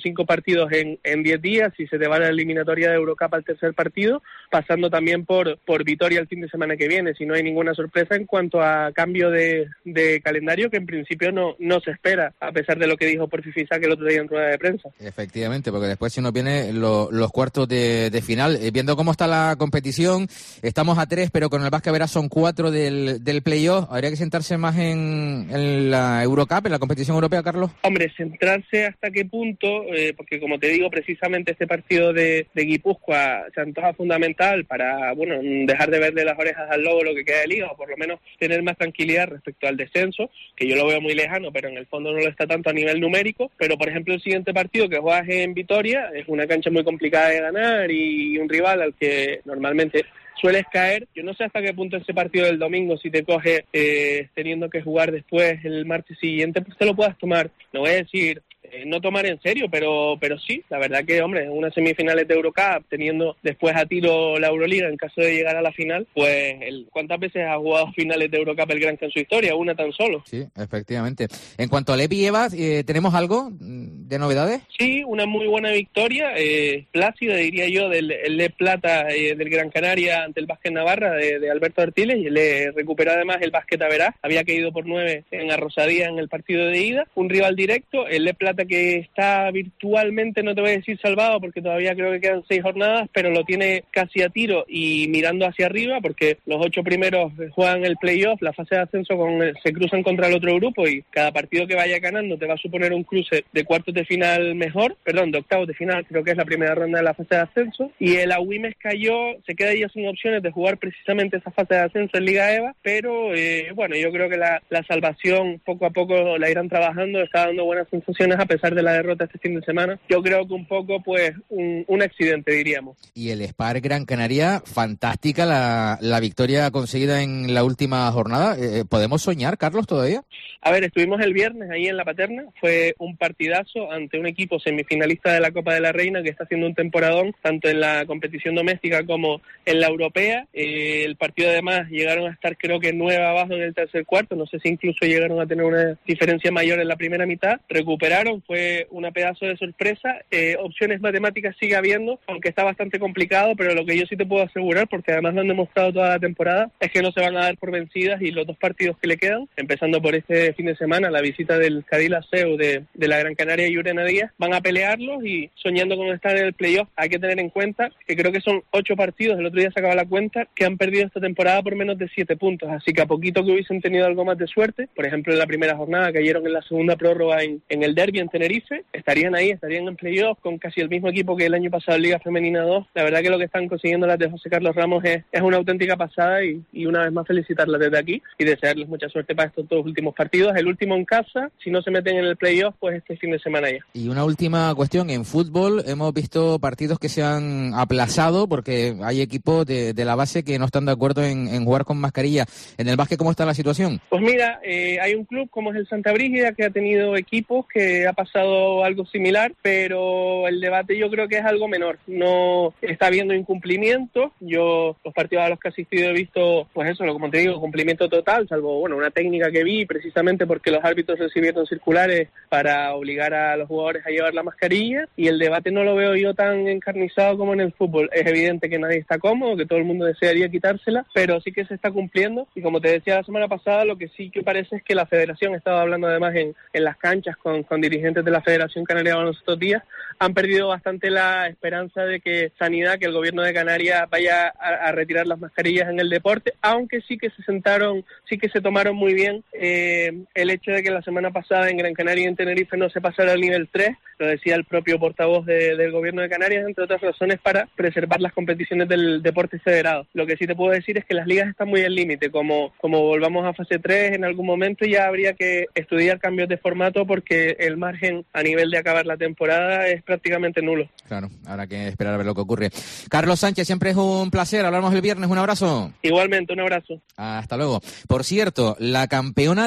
cinco partidos en, en diez días y se te va a la eliminatoria de Eurocup al tercer partido, pasando también por, por Vitoria el fin de semana que viene, si no hay ninguna sorpresa en cuanto a cambio de, de calendario, que en principio no, no se espera, a pesar de lo que dijo Porfi Fisac el otro día en rueda de prensa. Efectivamente, porque después si nos viene lo, los cuartos de, de final, eh, viendo cómo está la competición, estamos a tres, pero con el Básquet Verás son cuatro del, del playoff. ¿Habría que sentarse más en, en la Eurocup, en la competición europea, Carlos? Hombre, centrarse hasta qué punto, eh, porque como te digo, precisamente este partido de, de Guipúzcoa se antoja fundamental para, bueno, dejar de verle las orejas al lobo lo que queda de liga, o por lo menos tener más tranquilidad respecto al descenso, que yo lo veo muy lejano, pero en el fondo no lo está tanto a nivel numérico. Pero por ejemplo el siguiente partido que juegas en Vitoria es una cancha muy complicada de ganar y un rival al que normalmente sueles caer. Yo no sé hasta qué punto ese partido del domingo, si te coge eh, teniendo que jugar después el martes siguiente, pues te lo puedas tomar, no voy a decir eh, no tomar en serio, pero pero sí, la verdad que, hombre, en unas semifinales de Eurocup, teniendo después a tiro la Euroliga en caso de llegar a la final, pues el, ¿cuántas veces ha jugado finales de Eurocup el Granca en su historia? Una tan solo. Sí, efectivamente. En cuanto a Lepi y Evas, eh, ¿tenemos algo de novedades? Sí, una muy buena victoria, eh, plácida diría yo, del el Le Plata eh, del Gran Canaria ante el Básquet Navarra de, de Alberto Artiles, y le recuperó además el Básquet Averás, había caído por nueve en Arrosadía en el partido de ida, un rival directo, el Le Plata que está virtualmente, no te voy a decir salvado porque todavía creo que quedan seis jornadas, pero lo tiene casi a tiro y mirando hacia arriba, porque los ocho primeros juegan el playoff, la fase de ascenso con el, se cruzan contra el otro grupo, y cada partido que vaya ganando te va a suponer un cruce de cuartos de final mejor, perdón, de octavos de final, creo que es la primera ronda de la fase de ascenso, y el Agüimes cayó, se queda ya sin opciones de jugar precisamente esa fase de ascenso en Liga EVA, pero eh, bueno, yo creo que la, la salvación poco a poco la irán trabajando, está dando buenas sensaciones a pesar de la derrota este fin de semana. Yo creo que un poco pues un, un accidente, diríamos. Y el Spar Gran Canaria, fantástica la, la victoria conseguida en la última jornada. Eh, ¿Podemos soñar, Carlos, todavía? A ver, estuvimos el viernes ahí en La Paterna, fue un partidazo ante un equipo semifinalista de la Copa de la Reina que está haciendo un temporadón, tanto en la competición doméstica como en la europea. Eh, el partido además llegaron a estar creo que nueve abajo en el tercer cuarto, no sé si incluso llegaron a tener una diferencia mayor en la primera mitad, recuperaron, fue una pedazo de sorpresa. Eh, opciones matemáticas sigue habiendo, aunque está bastante complicado, pero lo que yo sí te puedo asegurar, porque además lo han demostrado toda la temporada, es que no se van a dar por vencidas, y los dos partidos que le quedan, empezando por este fin de semana, la visita del Cadila Seu de, de la Gran Canaria y Urena Díaz, van a pelearlos, y soñando con estar en el playoff, hay que tener en cuenta que creo que son ocho partidos, el otro día se acaba la cuenta, que han perdido esta temporada por menos de siete puntos, así que a poquito que hubiesen tenido algo más de suerte, por ejemplo en la primera jornada cayeron en la segunda prórroga en, en el derbi en Tenerife, estarían ahí, estarían en playoff con casi el mismo equipo que el año pasado en Liga Femenina dos. La verdad que lo que están consiguiendo las de José Carlos Ramos es, es una auténtica pasada, y, y una vez más felicitarlas desde aquí y desearles mucha suerte para estos dos últimos partidos, el último en casa, si no se meten en el playoff pues este fin de semana ya. Y una última cuestión, en fútbol hemos visto partidos que se han aplazado porque hay equipos de, de la base que no están de acuerdo en, en jugar con mascarilla. En el básquet, ¿cómo está la situación? Pues mira, eh, hay un club como es el Santa Brígida que ha tenido equipos que ha pasado algo similar, pero el debate yo creo que es algo menor. No está habiendo incumplimientos. Yo los partidos a los que he asistido he visto, pues eso, como te digo, cumplimiento total, salvo bueno una técnica que vi precisamente porque los árbitros recibieron circulares para obligar a los jugadores a llevar la mascarilla, y el debate no lo veo yo tan encarnizado como en el fútbol. Es evidente que nadie está cómodo, que todo el mundo desearía quitársela, pero sí que se está cumpliendo, y como te decía la semana pasada, lo que sí que parece es que la federación, estaba hablando además en, en las canchas con, con dirigentes de la Federación Canaria de Baloncesto estos días, han perdido bastante la esperanza de que Sanidad, que el gobierno de Canarias vaya a, a retirar las mascarillas en el deporte, aunque sí que se sentaron, sí que se tomaron muy bien eh, el hecho de que la semana pasada en Gran Canaria y en Tenerife no se pasara al nivel tres, lo decía el propio portavoz de, del gobierno de Canarias, entre otras razones para preservar las competiciones del deporte federado. Lo que sí te puedo decir es que las ligas están muy al límite, como, como volvamos a fase tres en algún momento ya habría que estudiar cambios de formato porque el margen a nivel de acabar la temporada es prácticamente nulo. Claro, habrá que esperar a ver lo que ocurre. Carlos Sánchez, siempre es un placer, hablamos el viernes, un abrazo. Igualmente, un abrazo. Hasta luego. Por cierto, la campeona del mundo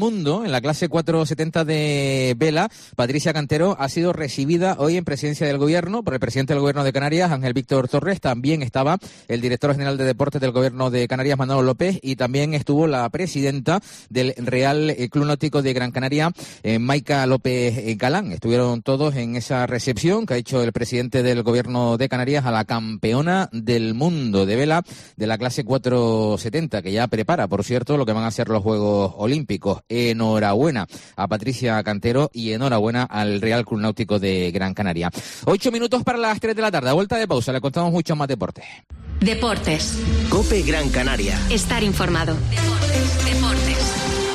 mundo, en la clase cuatrocientos setenta de vela, Patricia Cantero ha sido recibida hoy en presidencia del gobierno por el presidente del gobierno de Canarias, Ángel Víctor Torres. También estaba el director general de deportes del gobierno de Canarias, Manolo López, y también estuvo la presidenta del Real Club Náutico de Gran Canaria, eh, Maica López Galán. Estuvieron todos en esa recepción que ha hecho el presidente del gobierno de Canarias a la campeona del mundo de vela de la clase cuatrocientos setenta, que ya prepara, por cierto, lo que van a ser los Juegos Olímpicos. Enhorabuena a Patricia Cantero y enhorabuena al Real Club Náutico de Gran Canaria. Ocho minutos para las tres de la tarde. A vuelta de pausa, le contamos mucho más deporte. Deportes. COPE Gran Canaria. Estar informado. Deportes, deportes.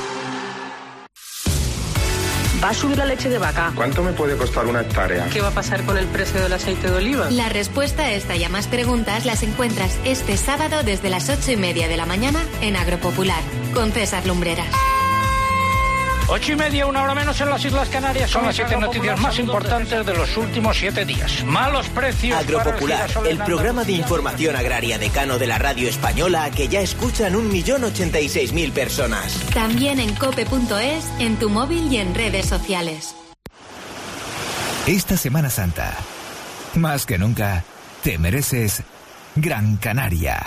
¿Va a subir la leche de vaca? ¿Cuánto me puede costar una hectárea? ¿Qué va a pasar con el precio del aceite de oliva? La respuesta a esta y a más preguntas las encuentras este sábado desde las ocho y media de la mañana en Agropopular, con César Lumbreras. Ocho y media, una hora menos en las Islas Canarias. Son las siete noticias más importantes de los últimos siete días. Malos precios. Agropopular, para el, el programa de información agraria decano de la radio española que ya escuchan un millón ochenta y seis mil personas. También en cope punto es, en tu móvil y en redes sociales. Esta Semana Santa, más que nunca, te mereces Gran Canaria.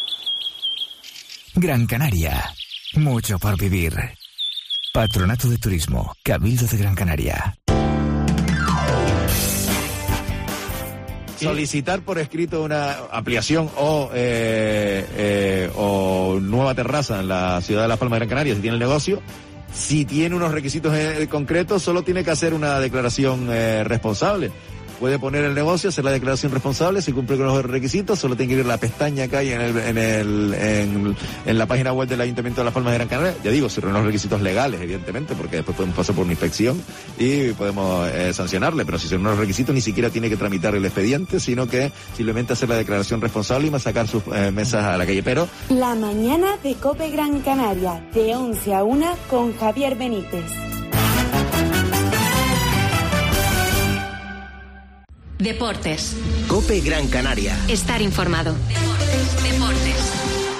Gran Canaria, mucho por vivir. Patronato de Turismo, Cabildo de Gran Canaria. Solicitar por escrito una ampliación o eh, eh, o nueva terraza en la ciudad de Las Palmas de Gran Canaria, si tiene el negocio. Si tiene unos requisitos eh, concretos, solo tiene que hacer una declaración eh, responsable. Puede poner el negocio, hacer la declaración responsable, si cumple con los requisitos, solo tiene que ir a la pestaña que hay en el, en el, en, en la página web del Ayuntamiento de Las Palmas de Gran Canaria. Ya digo, si reúne los requisitos legales, evidentemente, porque después podemos pasar por una inspección y podemos eh, sancionarle, pero si se reúne los requisitos ni siquiera tiene que tramitar el expediente, sino que simplemente hacer la declaración responsable y va a sacar sus eh, mesas a la calle. Pero la mañana de COPE Gran Canaria, de once a una con Javier Benítez. Deportes. COPE Gran Canaria. Estar informado. Deportes, deportes.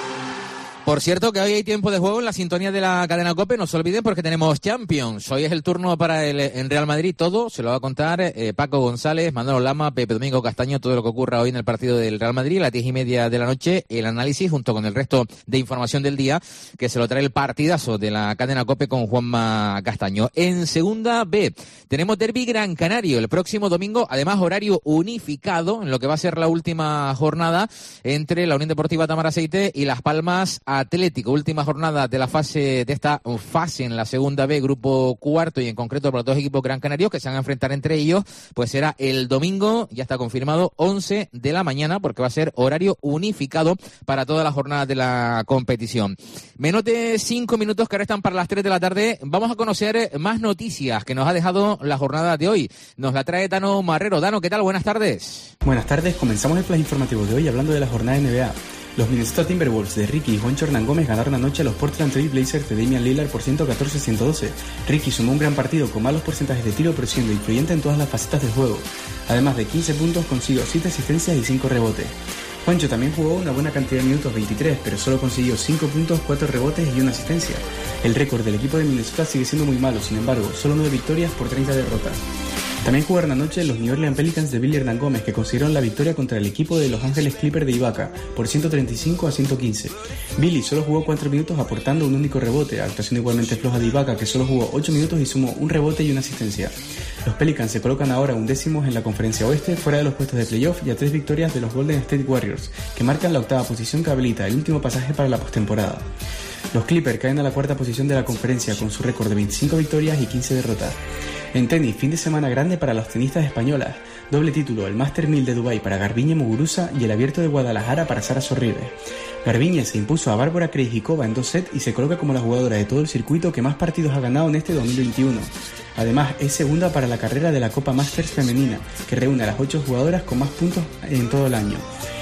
Por cierto que hoy hay tiempo de juego en la sintonía de la cadena COPE, no se olviden porque tenemos Champions. Hoy es el turno para el en Real Madrid, todo se lo va a contar eh, Paco González, Manolo Lama, Pepe Domingo Castaño, todo lo que ocurra hoy en el partido del Real Madrid, a las diez y media de la noche, el análisis junto con el resto de información del día, que se lo trae el partidazo de la cadena COPE con Juanma Castaño. En segunda B, tenemos Derbi Gran Canario el próximo domingo, además horario unificado, en lo que va a ser la última jornada entre la Unión Deportiva Tamaraceite y Las Palmas Atlético, última jornada de la fase de esta fase en la segunda B, grupo cuarto, y en concreto para los dos equipos gran canarios que se van a enfrentar entre ellos, pues será el domingo, ya está confirmado, once de la mañana, porque va a ser horario unificado para toda la jornada de la competición. Menos de cinco minutos que restan para las tres de la tarde, vamos a conocer más noticias que nos ha dejado la jornada de hoy. Nos la trae Dano Marrero. Dano, ¿qué tal? Buenas tardes. Buenas tardes, comenzamos el flash informativo de hoy hablando de la jornada de N B A. Los Minnesota Timberwolves de Ricky y Juancho Hernán Gómez ganaron anoche a los Portland Trail Blazers de Damian Lillard por ciento catorce a ciento doce. Ricky sumó un gran partido con malos porcentajes de tiro, pero siendo influyente en todas las facetas del juego. Además de quince puntos, consiguió siete asistencias y cinco rebotes. Juancho también jugó una buena cantidad de minutos, veintitrés, pero solo consiguió cinco puntos, cuatro rebotes y una asistencia. El récord del equipo de Minnesota sigue siendo muy malo, sin embargo, solo nueve victorias por treinta derrotas. También jugaron anoche los New Orleans Pelicans de Billy Hernán Gómez, que consiguieron la victoria contra el equipo de Los Ángeles Clippers de Ibaka por ciento treinta y cinco a ciento quince. Billy solo jugó cuatro minutos aportando un único rebote, actuación igualmente floja de Ibaka, que solo jugó ocho minutos y sumó un rebote y una asistencia. Los Pelicans se colocan ahora undécimos en la conferencia oeste, fuera de los puestos de playoff y a tres victorias de los Golden State Warriors, que marcan la octava posición que habilita el último pasaje para la postemporada. Los Clippers caen a la cuarta posición de la conferencia con su récord de veinticinco victorias y quince derrotas. En tenis, fin de semana grande para los tenistas españolas. Doble título, el Master mil de Dubái para Garbiñe Muguruza y el Abierto de Guadalajara para Sara Sorribes. Garbiñe se impuso a Bárbara Krejcikova en dos sets y se coloca como la jugadora de todo el circuito que más partidos ha ganado en este dos mil veintiuno. Además, es segunda para la carrera de la Copa Masters femenina, que reúne a las ocho jugadoras con más puntos en todo el año.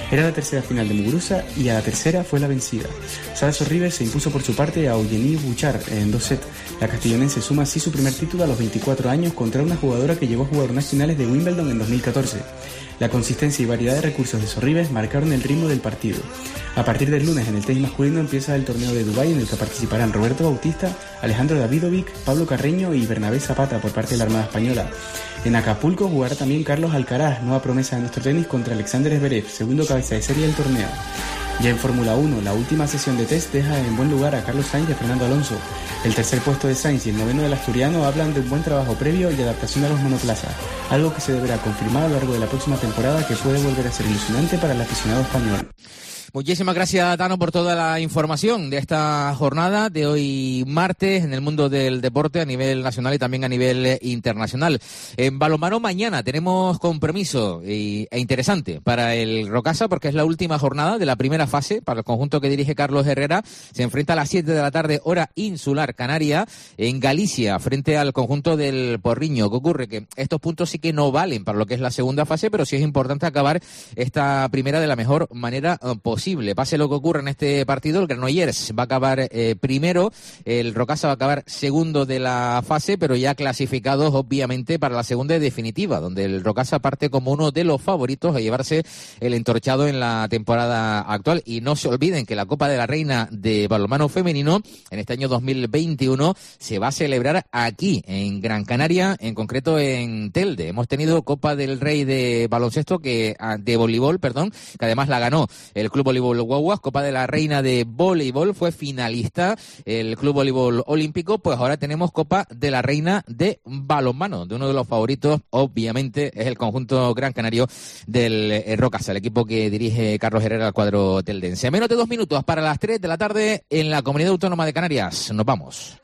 Era la tercera final de Muguruza y a la tercera fue la vencida. Sara Sorribes se impuso por su parte a Eugenie Bouchard en dos sets. La castellonense suma así su primer título a los veinticuatro años contra una jugadora que llegó a jugar unas finales de Wimbledon en dos mil catorce. La consistencia y variedad de recursos de Sorribes marcaron el ritmo del partido. A partir del lunes en el tenis masculino empieza el torneo de Dubái, en el que participarán Roberto Bautista, Alejandro Davidovic, Pablo Carreño y Bernabé Zapata por parte de la Armada Española. En Acapulco jugará también Carlos Alcaraz, nueva promesa de nuestro tenis, contra Alexander Zverev, segundo cabeza de serie del torneo. Ya en Fórmula uno, la última sesión de test deja en buen lugar a Carlos Sainz y a Fernando Alonso. El tercer puesto de Sainz y el noveno del asturiano hablan de un buen trabajo previo y adaptación a los monoplazas, algo que se deberá confirmar a lo largo de la próxima temporada, que puede volver a ser ilusionante para el aficionado español. Muchísimas gracias, Tano, por toda la información de esta jornada de hoy martes en el mundo del deporte a nivel nacional y también a nivel internacional. En balonmano mañana tenemos compromiso y, e interesante para el Rocasa, porque es la última jornada de la primera fase para el conjunto que dirige Carlos Herrera. Se enfrenta a las siete de la tarde, hora insular canaria, en Galicia, frente al conjunto del Porriño. ¿Qué ocurre? Que estos puntos sí que no valen para lo que es la segunda fase, pero sí es importante acabar esta primera de la mejor manera posible. Pase lo que ocurra en este partido, el Granollers va a acabar eh, primero, el Rocasa va a acabar segundo de la fase, pero ya clasificados obviamente para la segunda y definitiva, donde el Rocasa parte como uno de los favoritos a llevarse el entorchado en la temporada actual. Y no se olviden que la Copa de la Reina de balonmano femenino en este año dos mil veintiuno se va a celebrar aquí, en Gran Canaria, en concreto en Telde. Hemos tenido Copa del Rey de baloncesto, que de voleibol, perdón, que además la ganó el Club Voleibol Guaguas. Copa de la Reina de voleibol, fue finalista el Club Voleibol Olímpico. Pues ahora tenemos Copa de la Reina de balonmano, de uno de los favoritos, obviamente, es el conjunto gran canario del Rocasa, el equipo que dirige Carlos Herrera al cuadro teldense. Menos de dos minutos para las tres de la tarde en la Comunidad Autónoma de Canarias. Nos vamos.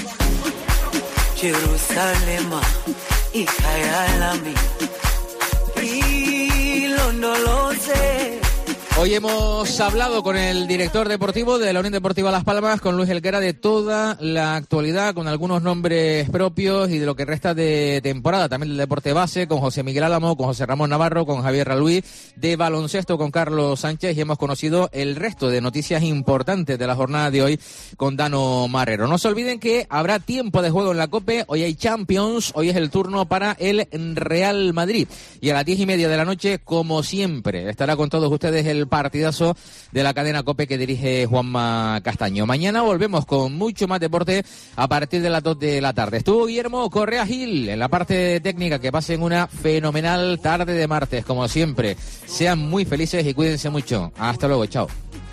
Jerusalén, no lo sé. Hoy hemos hablado con el director deportivo de la Unión Deportiva Las Palmas, con Luis Helguera, de toda la actualidad, con algunos nombres propios y de lo que resta de temporada, también del deporte base, con José Miguel Álamo, con José Ramón Navarro, con Javier Raluí, de baloncesto con Carlos Sánchez, y hemos conocido el resto de noticias importantes de la jornada de hoy con Dano Marrero. No se olviden que habrá tiempo de juego en la COPE, hoy hay Champions, hoy es el turno para el Real Madrid, y a las diez y media de la noche, como siempre, estará con todos ustedes el partidazo de la cadena COPE que dirige Juanma Castaño. Mañana volvemos con mucho más deporte a partir de las dos de la tarde. Estuvo Guillermo Correa Gil en la parte técnica. Que pasen una fenomenal tarde de martes, como siempre. Sean muy felices y cuídense mucho. Hasta luego, chao.